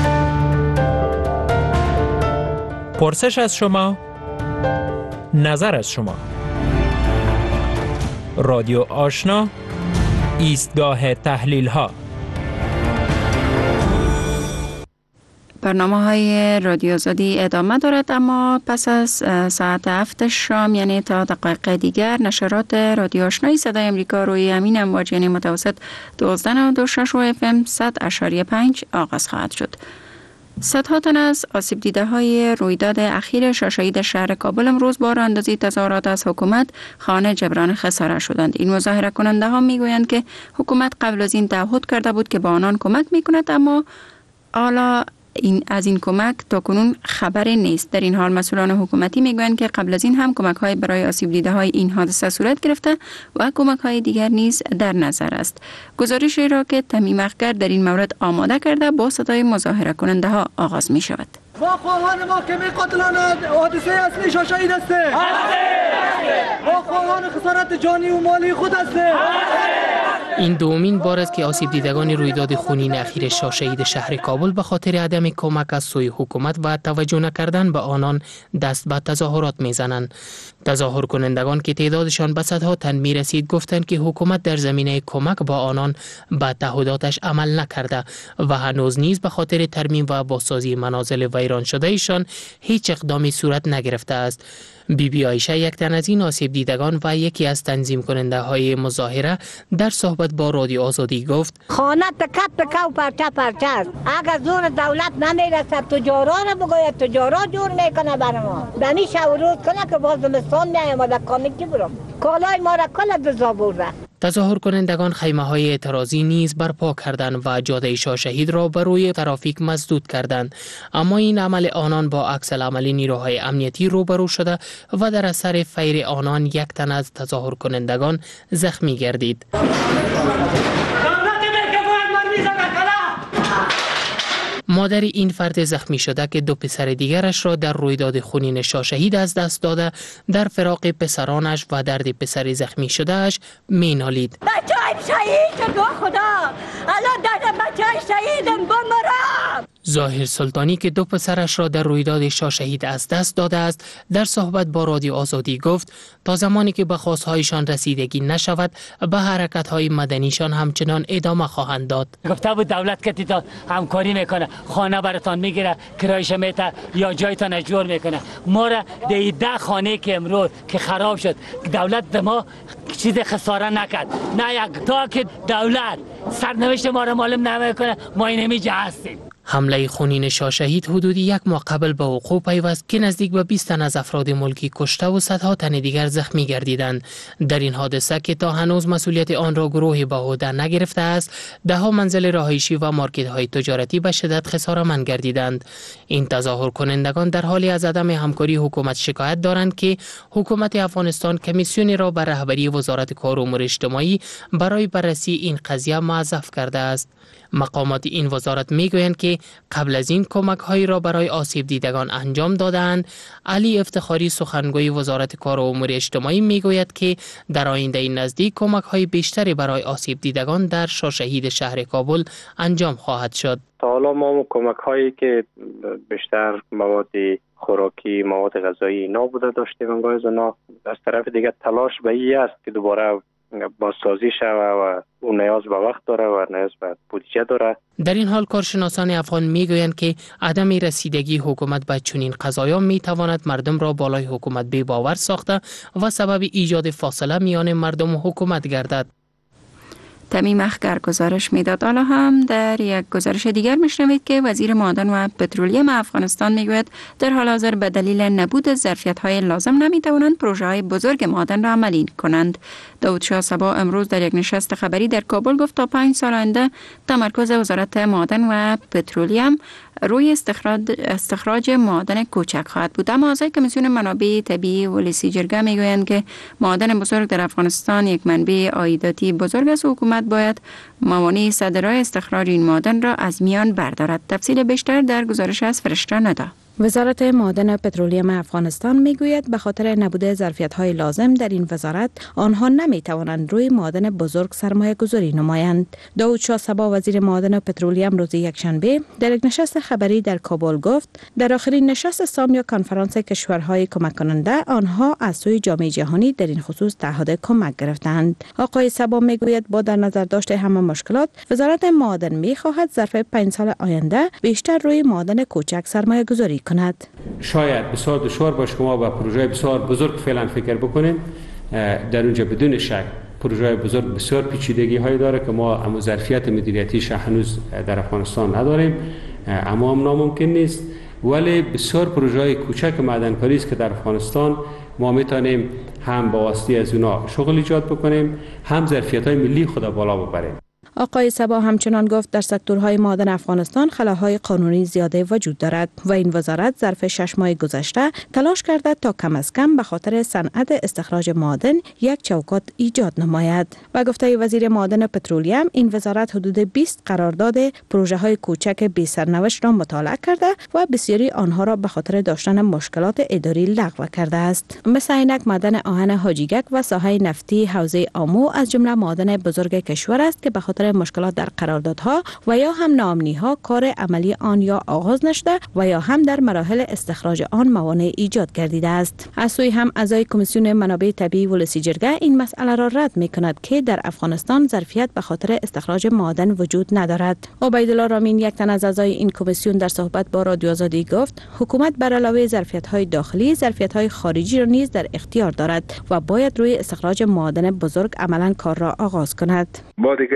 پرسش از شما، نظر از شما. رادیو آشنا، ایستگاه تحلیل ها. برنامه‌های رادیو آزادی ادامه دارد، اما پس از ساعت 7 شام یعنی تا دقایق دیگر نشرات رادیو آشنای صدای امریکا روی همین امواج یعنی متوسط 12.26 و FM 100.5 آغاز خواهد شد. صدها تن از آسیب دیده های رویداد اخیر شاشه‌ای شهر کابل امروز با راه اندازی تظاهرات از حکومت خانه جبران خسارت شدند. این مظاهره کننده ها میگویند که حکومت قبل از این تعهد کرده بود که به آنان کمک میکند، اما حالا از این کمک تا کنون خبری نیست. در این حال مسئولان حکومتی میگویند که قبل از این هم کمک های برای آسیب دیده های این حادثه صورت گرفته و کمک های دیگر نیز در نظر است. گزارشی را که تمیم اخگر در این مورد آماده کرده با صدای مظاهره کننده ها آغاز می شود. ما خواهان محکمه قاتلان حادثه اصلی شاشهید هستیم. ما خواهان خسارت جانی و مالی خود هستیم. این دومین بار است که آسیب دیدگان رویداد خونین اخیر شاشهید شهر کابل به خاطر عدم کمک از سوی حکومت و توجه نکردن به آنان دست به تظاهرات میزنند. تظاهر کنندگان که تعدادشان به صدها تن میرسید گفتند که حکومت در زمینه کمک با آنان به تعهداتش عمل نکرده و هنوز نیز به خاطر ترمیم و بازسازی منازل ویران شده ایشان هیچ اقدامی صورت نگرفته است. بیبی عایشه یک تن از این آسیب دیدگان و یکی از تنظیم کننده های مظاهره در صحبت با رادیو آزادی گفت: خانه تکه و پرچه است. اگر زور دولت نمیرسد تجاران بگوید تجارا جور میکنه بر ما. دنی شب روز کنه که باز زمستان میامده کانه کی برم. کالای ما را کل دزا برده. تظاهر کنندگان خیمه های اعتراضی نیز برپا کردند و جاده شاشهید را بر روی ترافیک مسدود کردند، اما این عمل آنان با عکس العمل نیروهای امنیتی روبرو شده و در اثر فیر آنان یک تن از تظاهر کنندگان زخمی گردید. مادر این فرد زخمی شده که دو پسر دیگرش را در رویداد خونین شاشهید از دست داده در فراق پسرانش و درد پسر زخمی شدهش مینالید. بچه‌ام شهید شد خدا، الان درد بچه‌ام شهیدم بمرم. ظاهر سلطانی که دو پسرش را در رویداد شاشهید از دست داده است در صحبت با رادیو آزادی گفت تا زمانی که به خواستهایشان رسیدگی نشود به حرکت‌های مدنیشان همچنان ادامه خواهند داد. گفته بود دولت که تا همکاری میکنه، خانه براتان میگیره، کرایش میته یا جایتان اجور میکنه. ما را ده خانه که امروز که خراب شد دولت به ما چیز خساره نکرد، نه یک تا که دولت سرنوشت ما را معلوم نمیکنه ما این همیجا هستیم. حمله خونین شاشهید حدودی یک ماه قبل به وقوع پیوست که نزدیک به 20 تن از افراد ملکی کشته و صدها تن دیگر زخمی گردیدند. در این حادثه که تا هنوز مسئولیت آن را گروهی به عهده نگرفته است، دهها منزل رهایشی و مارکت‌های تجارتی به شدت خساره‌مند گردیدند. این تظاهر کنندگان در حالی از عدم همکاری حکومت شکایت دارند که حکومت افغانستان کمیسیونی را به رهبری وزارت کار و امور اجتماعی برای بررسی این قضیه موظف کرده است. مقامات این وزارت میگویند که قبل از این کمک هایی را برای آسیب دیدگان انجام دادند. علی افتخاری سخنگوی وزارت کار و امور اجتماعی میگوید که در آینده نزدیک کمک های بیشتری برای آسیب دیدگان در شاشهید شهر کابل انجام خواهد شد. تا حالا ما کمک هایی که بیشتر مواد خوراکی، مواد غذایی اینا بوده داشتیم، انگار اونا از طرف دیگه تلاش به این است که دوباره بازسازی شوه و اون نیاز به وقت داره و نیاز به بودجه داره. در این حال کارشناسان افغان میگویند که عدم رسیدگی حکومت به چنین قضایا میتواند مردم را بالای حکومت بی باور ساخته و سبب ایجاد فاصله میان مردم و حکومت گردد. تمیم اخگر گزارش میداد. حالا هم در یک گزارش دیگر میشنوید که وزیر معدن و پترولیم افغانستان میگوید در حال حاضر به دلیل نبود ظرفیت‌های لازم نمیتوانند پروژه‌های بزرگ معدن را عملی کنند. داود شاه صبا امروز در یک نشست خبری در کابل گفت تا 5 سال آینده تمرکز وزارت معدن و پترولیم روی استخراج معادن کوچک خواهد بود. اما اعضای کمیسیون منابع طبیعی ولسی جرگه میگویند که معادن بزرگ در افغانستان یک منبع عایداتی بزرگ است و حکومت باید موانع صادرای استخراج این معادن را از میان بردارد. تفصیل بیشتر در گزارش از فرشته ندا. وزارت معادن و پترولیم افغانستان میگوید به خاطر نبود ظرفیت‌های لازم در این وزارت آنها نمیتوانند روی معادن بزرگ سرمایه گذاری نمایند. داود شاه صبا وزیر معادن و پترولیم روز یکشنبه در یک نشست خبری در کابل گفت در آخرین نشست سام یا کنفرانس کشورهای کمک کننده آنها از سوی جامعه جهانی در این خصوص تعهد کمک گرفتند. آقای صبا میگوید با در نظر داشت همه مشکلات وزارت معادن میخواهد ظرف 5 سال آینده بیشتر روی معادن کوچک سرمایه گذاری کند. شاید بسیار دشوار باشه که ما با پروژه بسیار بزرگ فعلا فکر بکنیم. در اونجا بدون شک پروژه بزرگ بسیار پیچیدگی هایی داره که ما اما ظرفیت مدیریتیش هنوز در افغانستان نداریم، اما هم ناممکن نیست. ولی بسیار پروژه کوچک معدنکاری است که در افغانستان ما میتونیم هم با واسطه از اونا شغل ایجاد بکنیم، هم ظرفیت های ملی خود بالا ببریم. آقای صبا همچنان گفت در سکتورهای معادن افغانستان خلاهای قانونی زیاده وجود دارد و این وزارت ظرف 6 ماه گذشته تلاش کرده تا کم از کم به خاطر صنعت استخراج معادن یک چوکاٹ ایجاد نماید. و گفته وزیر معادن و پترولیم این وزارت حدود 20 قرارداد پروژه های کوچک بی سرنوشت را مطالعه کرده و بسیاری آنها را به خاطر داشتن مشکلات اداری لغو کرده است. مثل اینک معدن آهن حاجیگک و ساحه نفتی حوزه آمو از جمله معادن بزرگ کشور است که به خاطر مشکلات در قراردادها و یا هم ناامنی‌ها کار عملی آن یا آغاز نشده و یا هم در مراحل استخراج آن موانع ایجاد گردیده است. از سوی هم اعضای کمیسیون منابع طبیعی ولسی جرگه این مسئله را رد می‌کند که در افغانستان ظرفیت به خاطر استخراج معادن وجود ندارد. عبیدالله رامین یک تن از اعضای این کمیسیون در صحبت با رادیو آزادی گفت حکومت بر علاوه ظرفیت‌های داخلی ظرفیت‌های خارجی را نیز در اختیار دارد و باید روی استخراج معادن بزرگ عملاً کار را آغاز کند. ما دیگه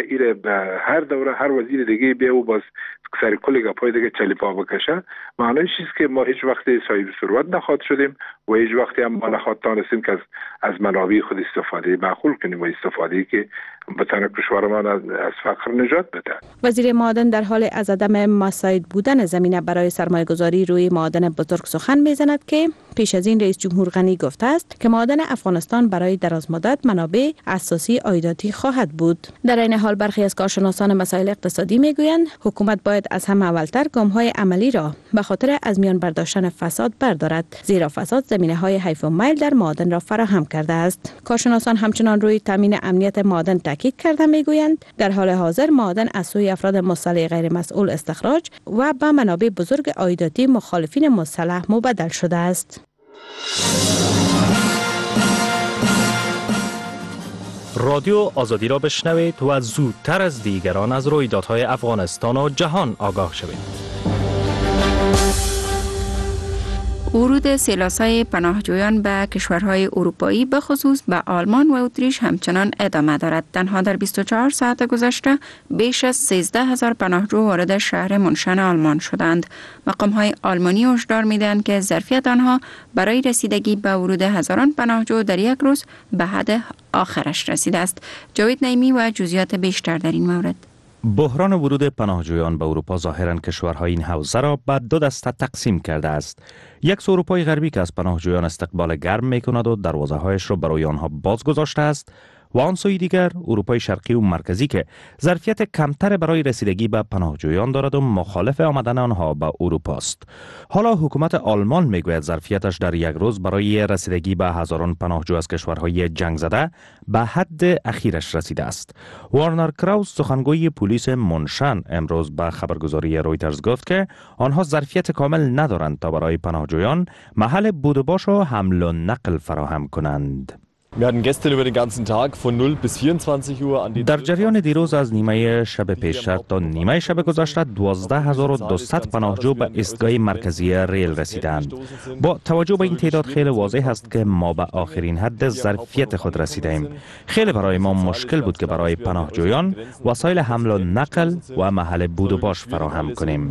هر دوره هر وزیر دیگه بیا و باز سر کل گپای دیگه چلی پا بکشه. معنیش است که ما هیچ وقت صاحب ثروت نخواد شدیم و هیچ وقتی هم ما نخواد تانستیم که از منابع خود استفاده معقول کنیم و استفاده که بتونه کشورمان از فقر نجات بده. وزیر معادن در حال از عدم مساعد بودن زمینه برای سرمایه گذاری روی معادن بزرگ سخن میزند که پیش از این رئیس جمهور غنی گفته است که معادن افغانستان برای دراز مدت منابع اساسی عایداتی خواهد بود. در این حال برخی از کارشناسان مسائل اقتصادی میگویند حکومت باید از همه اولتر گام‌های عملی را به خاطر از میان برداشتن فساد بردارد، زیرا فساد زمینه‌های حیف و میل در معادن را فراهم کرده است. کارشناسان همچنان روی تامین امنیت معادن تاکید کرده میگویند در حال حاضر معادن از سوی افراد مسلح غیر مسئول استخراج و به منابع بزرگ عایداتی مخالفین مسلح مبدل شده است. رادیو آزادی را بشنوید و زودتر از دیگران از رویدادهای افغانستان و جهان آگاه شوید. ورود سیلاسای پناهجویان به کشورهای اروپایی به خصوص به آلمان و اتریش همچنان ادامه دارد. تنها در 24 ساعت گذشته بیش از 13,000 پناهجو وارد شهر منشن آلمان شدند. مقام‌های آلمانی هشدار می‌دهند که ظرفیت آنها برای رسیدگی به ورود هزاران پناهجو در یک روز به حد آخرش رسیده است. جاوید نعیمی و جزئیات بیشتر در این مورد. بحران ورود پناهجویان به اروپا ظاهراً کشورهای این حوزه را به دو دسته تقسیم کرده است. یک سو اروپای غربی که از پناهجویان استقبال گرم می‌کند و دروازه‌هایش را برای آنها باز گذاشته است و آن سوی دیگر اروپای شرقی و مرکزی که ظرفیت کمتر برای رسیدگی به پناهجویان دارد و مخالف آمدن آنها به اروپا است. حالا حکومت آلمان میگوید ظرفیتش در یک روز برای رسیدگی به هزاران پناهجو از کشورهای جنگ زده به حد اخیرش رسیده است. وارنر کراوس سخنگوی پلیس منشن امروز به خبرگزاری رویترز گفت که آنها ظرفیت کامل ندارند تا برای پناهجویان محل بود و باش و حمل و نقل فراهم کنند. در جریان دیروز از نیمه شب پیشتر تا نیمه شب گذشته 12,200 پناهجو به ایستگاه مرکزی ریل رسیدند. با توجه به این تعداد خیلی واضح است که ما به آخرین حد ظرفیت خود رسیدیم. خیلی برای ما مشکل بود که برای پناهجویان وسایل حمل و نقل و محل بود و باش فراهم کنیم.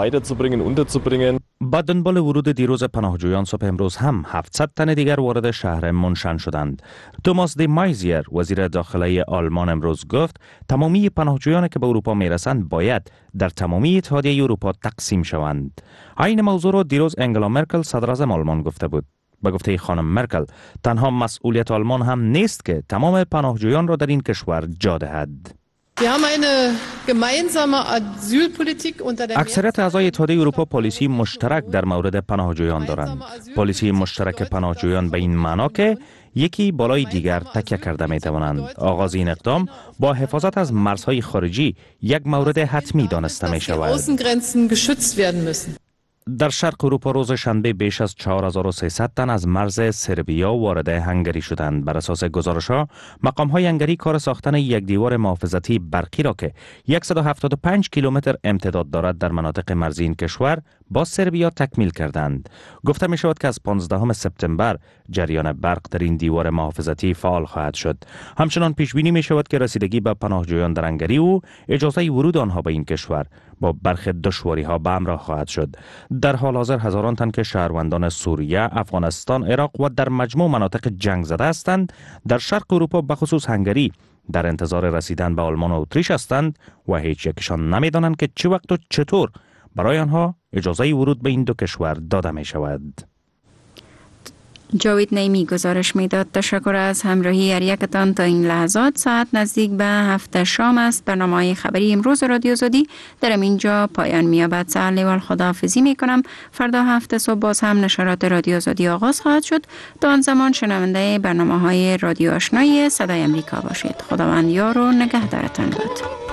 با دنبال ورود دیروز پناهجویان صبح امروز هم 700 تن دیگر وارد شهر منشن شدند. توماس دی مایزیر وزیر داخلی آلمان امروز گفت تمامی پناهجویان که به اروپا میرسند باید در تمامی اتحادیه اروپا تقسیم شوند. این موضوع را دیروز انگلا مرکل صدر اعظم آلمان گفته بود. به گفته خانم مرکل تنها مسئولیت آلمان هم نیست که تمام پناهجویان را در این کشور جا دهد. اکثریت اعضای اتحادیه اروپا پالیسی مشترک در مورد پناهجویان دارند. پالیسی مشترک پناهجویان به این معنا که یکی بالای دیگر تکیه کرده می توانند. آغاز این اقدام با حفاظت از مرزهای خارجی یک مورد حتمی دانسته می شود. در شرق اروپا روز شنبه بیش از 4300 تن از مرز سربیا وارد هنگری شدند. بر اساس گزارش‌ها، مقام‌های هنگری کار ساختن یک دیوار محافظتی برقی را که 175 کیلومتر امتداد دارد در مناطق مرزی این کشور با سربیا تکمیل کردند. گفته می شود که از 15 سپتامبر جریان برق در این دیوار محافظتی فعال خواهد شد. همچنان پیش بینی می شود که رسیدگی به پناهجویان در هنگری و اجازه ورود آنها به این کشور با برخی دشواری‌ها به همراه خواهد شد. در حال حاضر هزاران تن که شهروندان سوریه، افغانستان، عراق و در مجموع مناطق جنگ زده هستند در شرق اروپا به خصوص هنگری در انتظار رسیدن به آلمان و اتریش هستند و هیچ یکشان نمی‌دانند که چه وقت و چطور برای آنها اجازه ورود به این دو کشور داده می شود. جاوید نعیمی گزارش میداد. تشکر از همراهی هر یکتان تا این لحظات. ساعت نزدیک به 7 شام است. برنامه خبری امروز رادیو آزادی در اینجا پایان می‌یابد. سلام، خداحافظی میکنم. فردا 7 صبح باز هم نشرات رادیو آزادی آغاز خواهد شد. تا آن زمان شنونده برنامه‌های رادیو آشنایی صدای امریکا باشید. خداوند یار و نگهدارتان باد.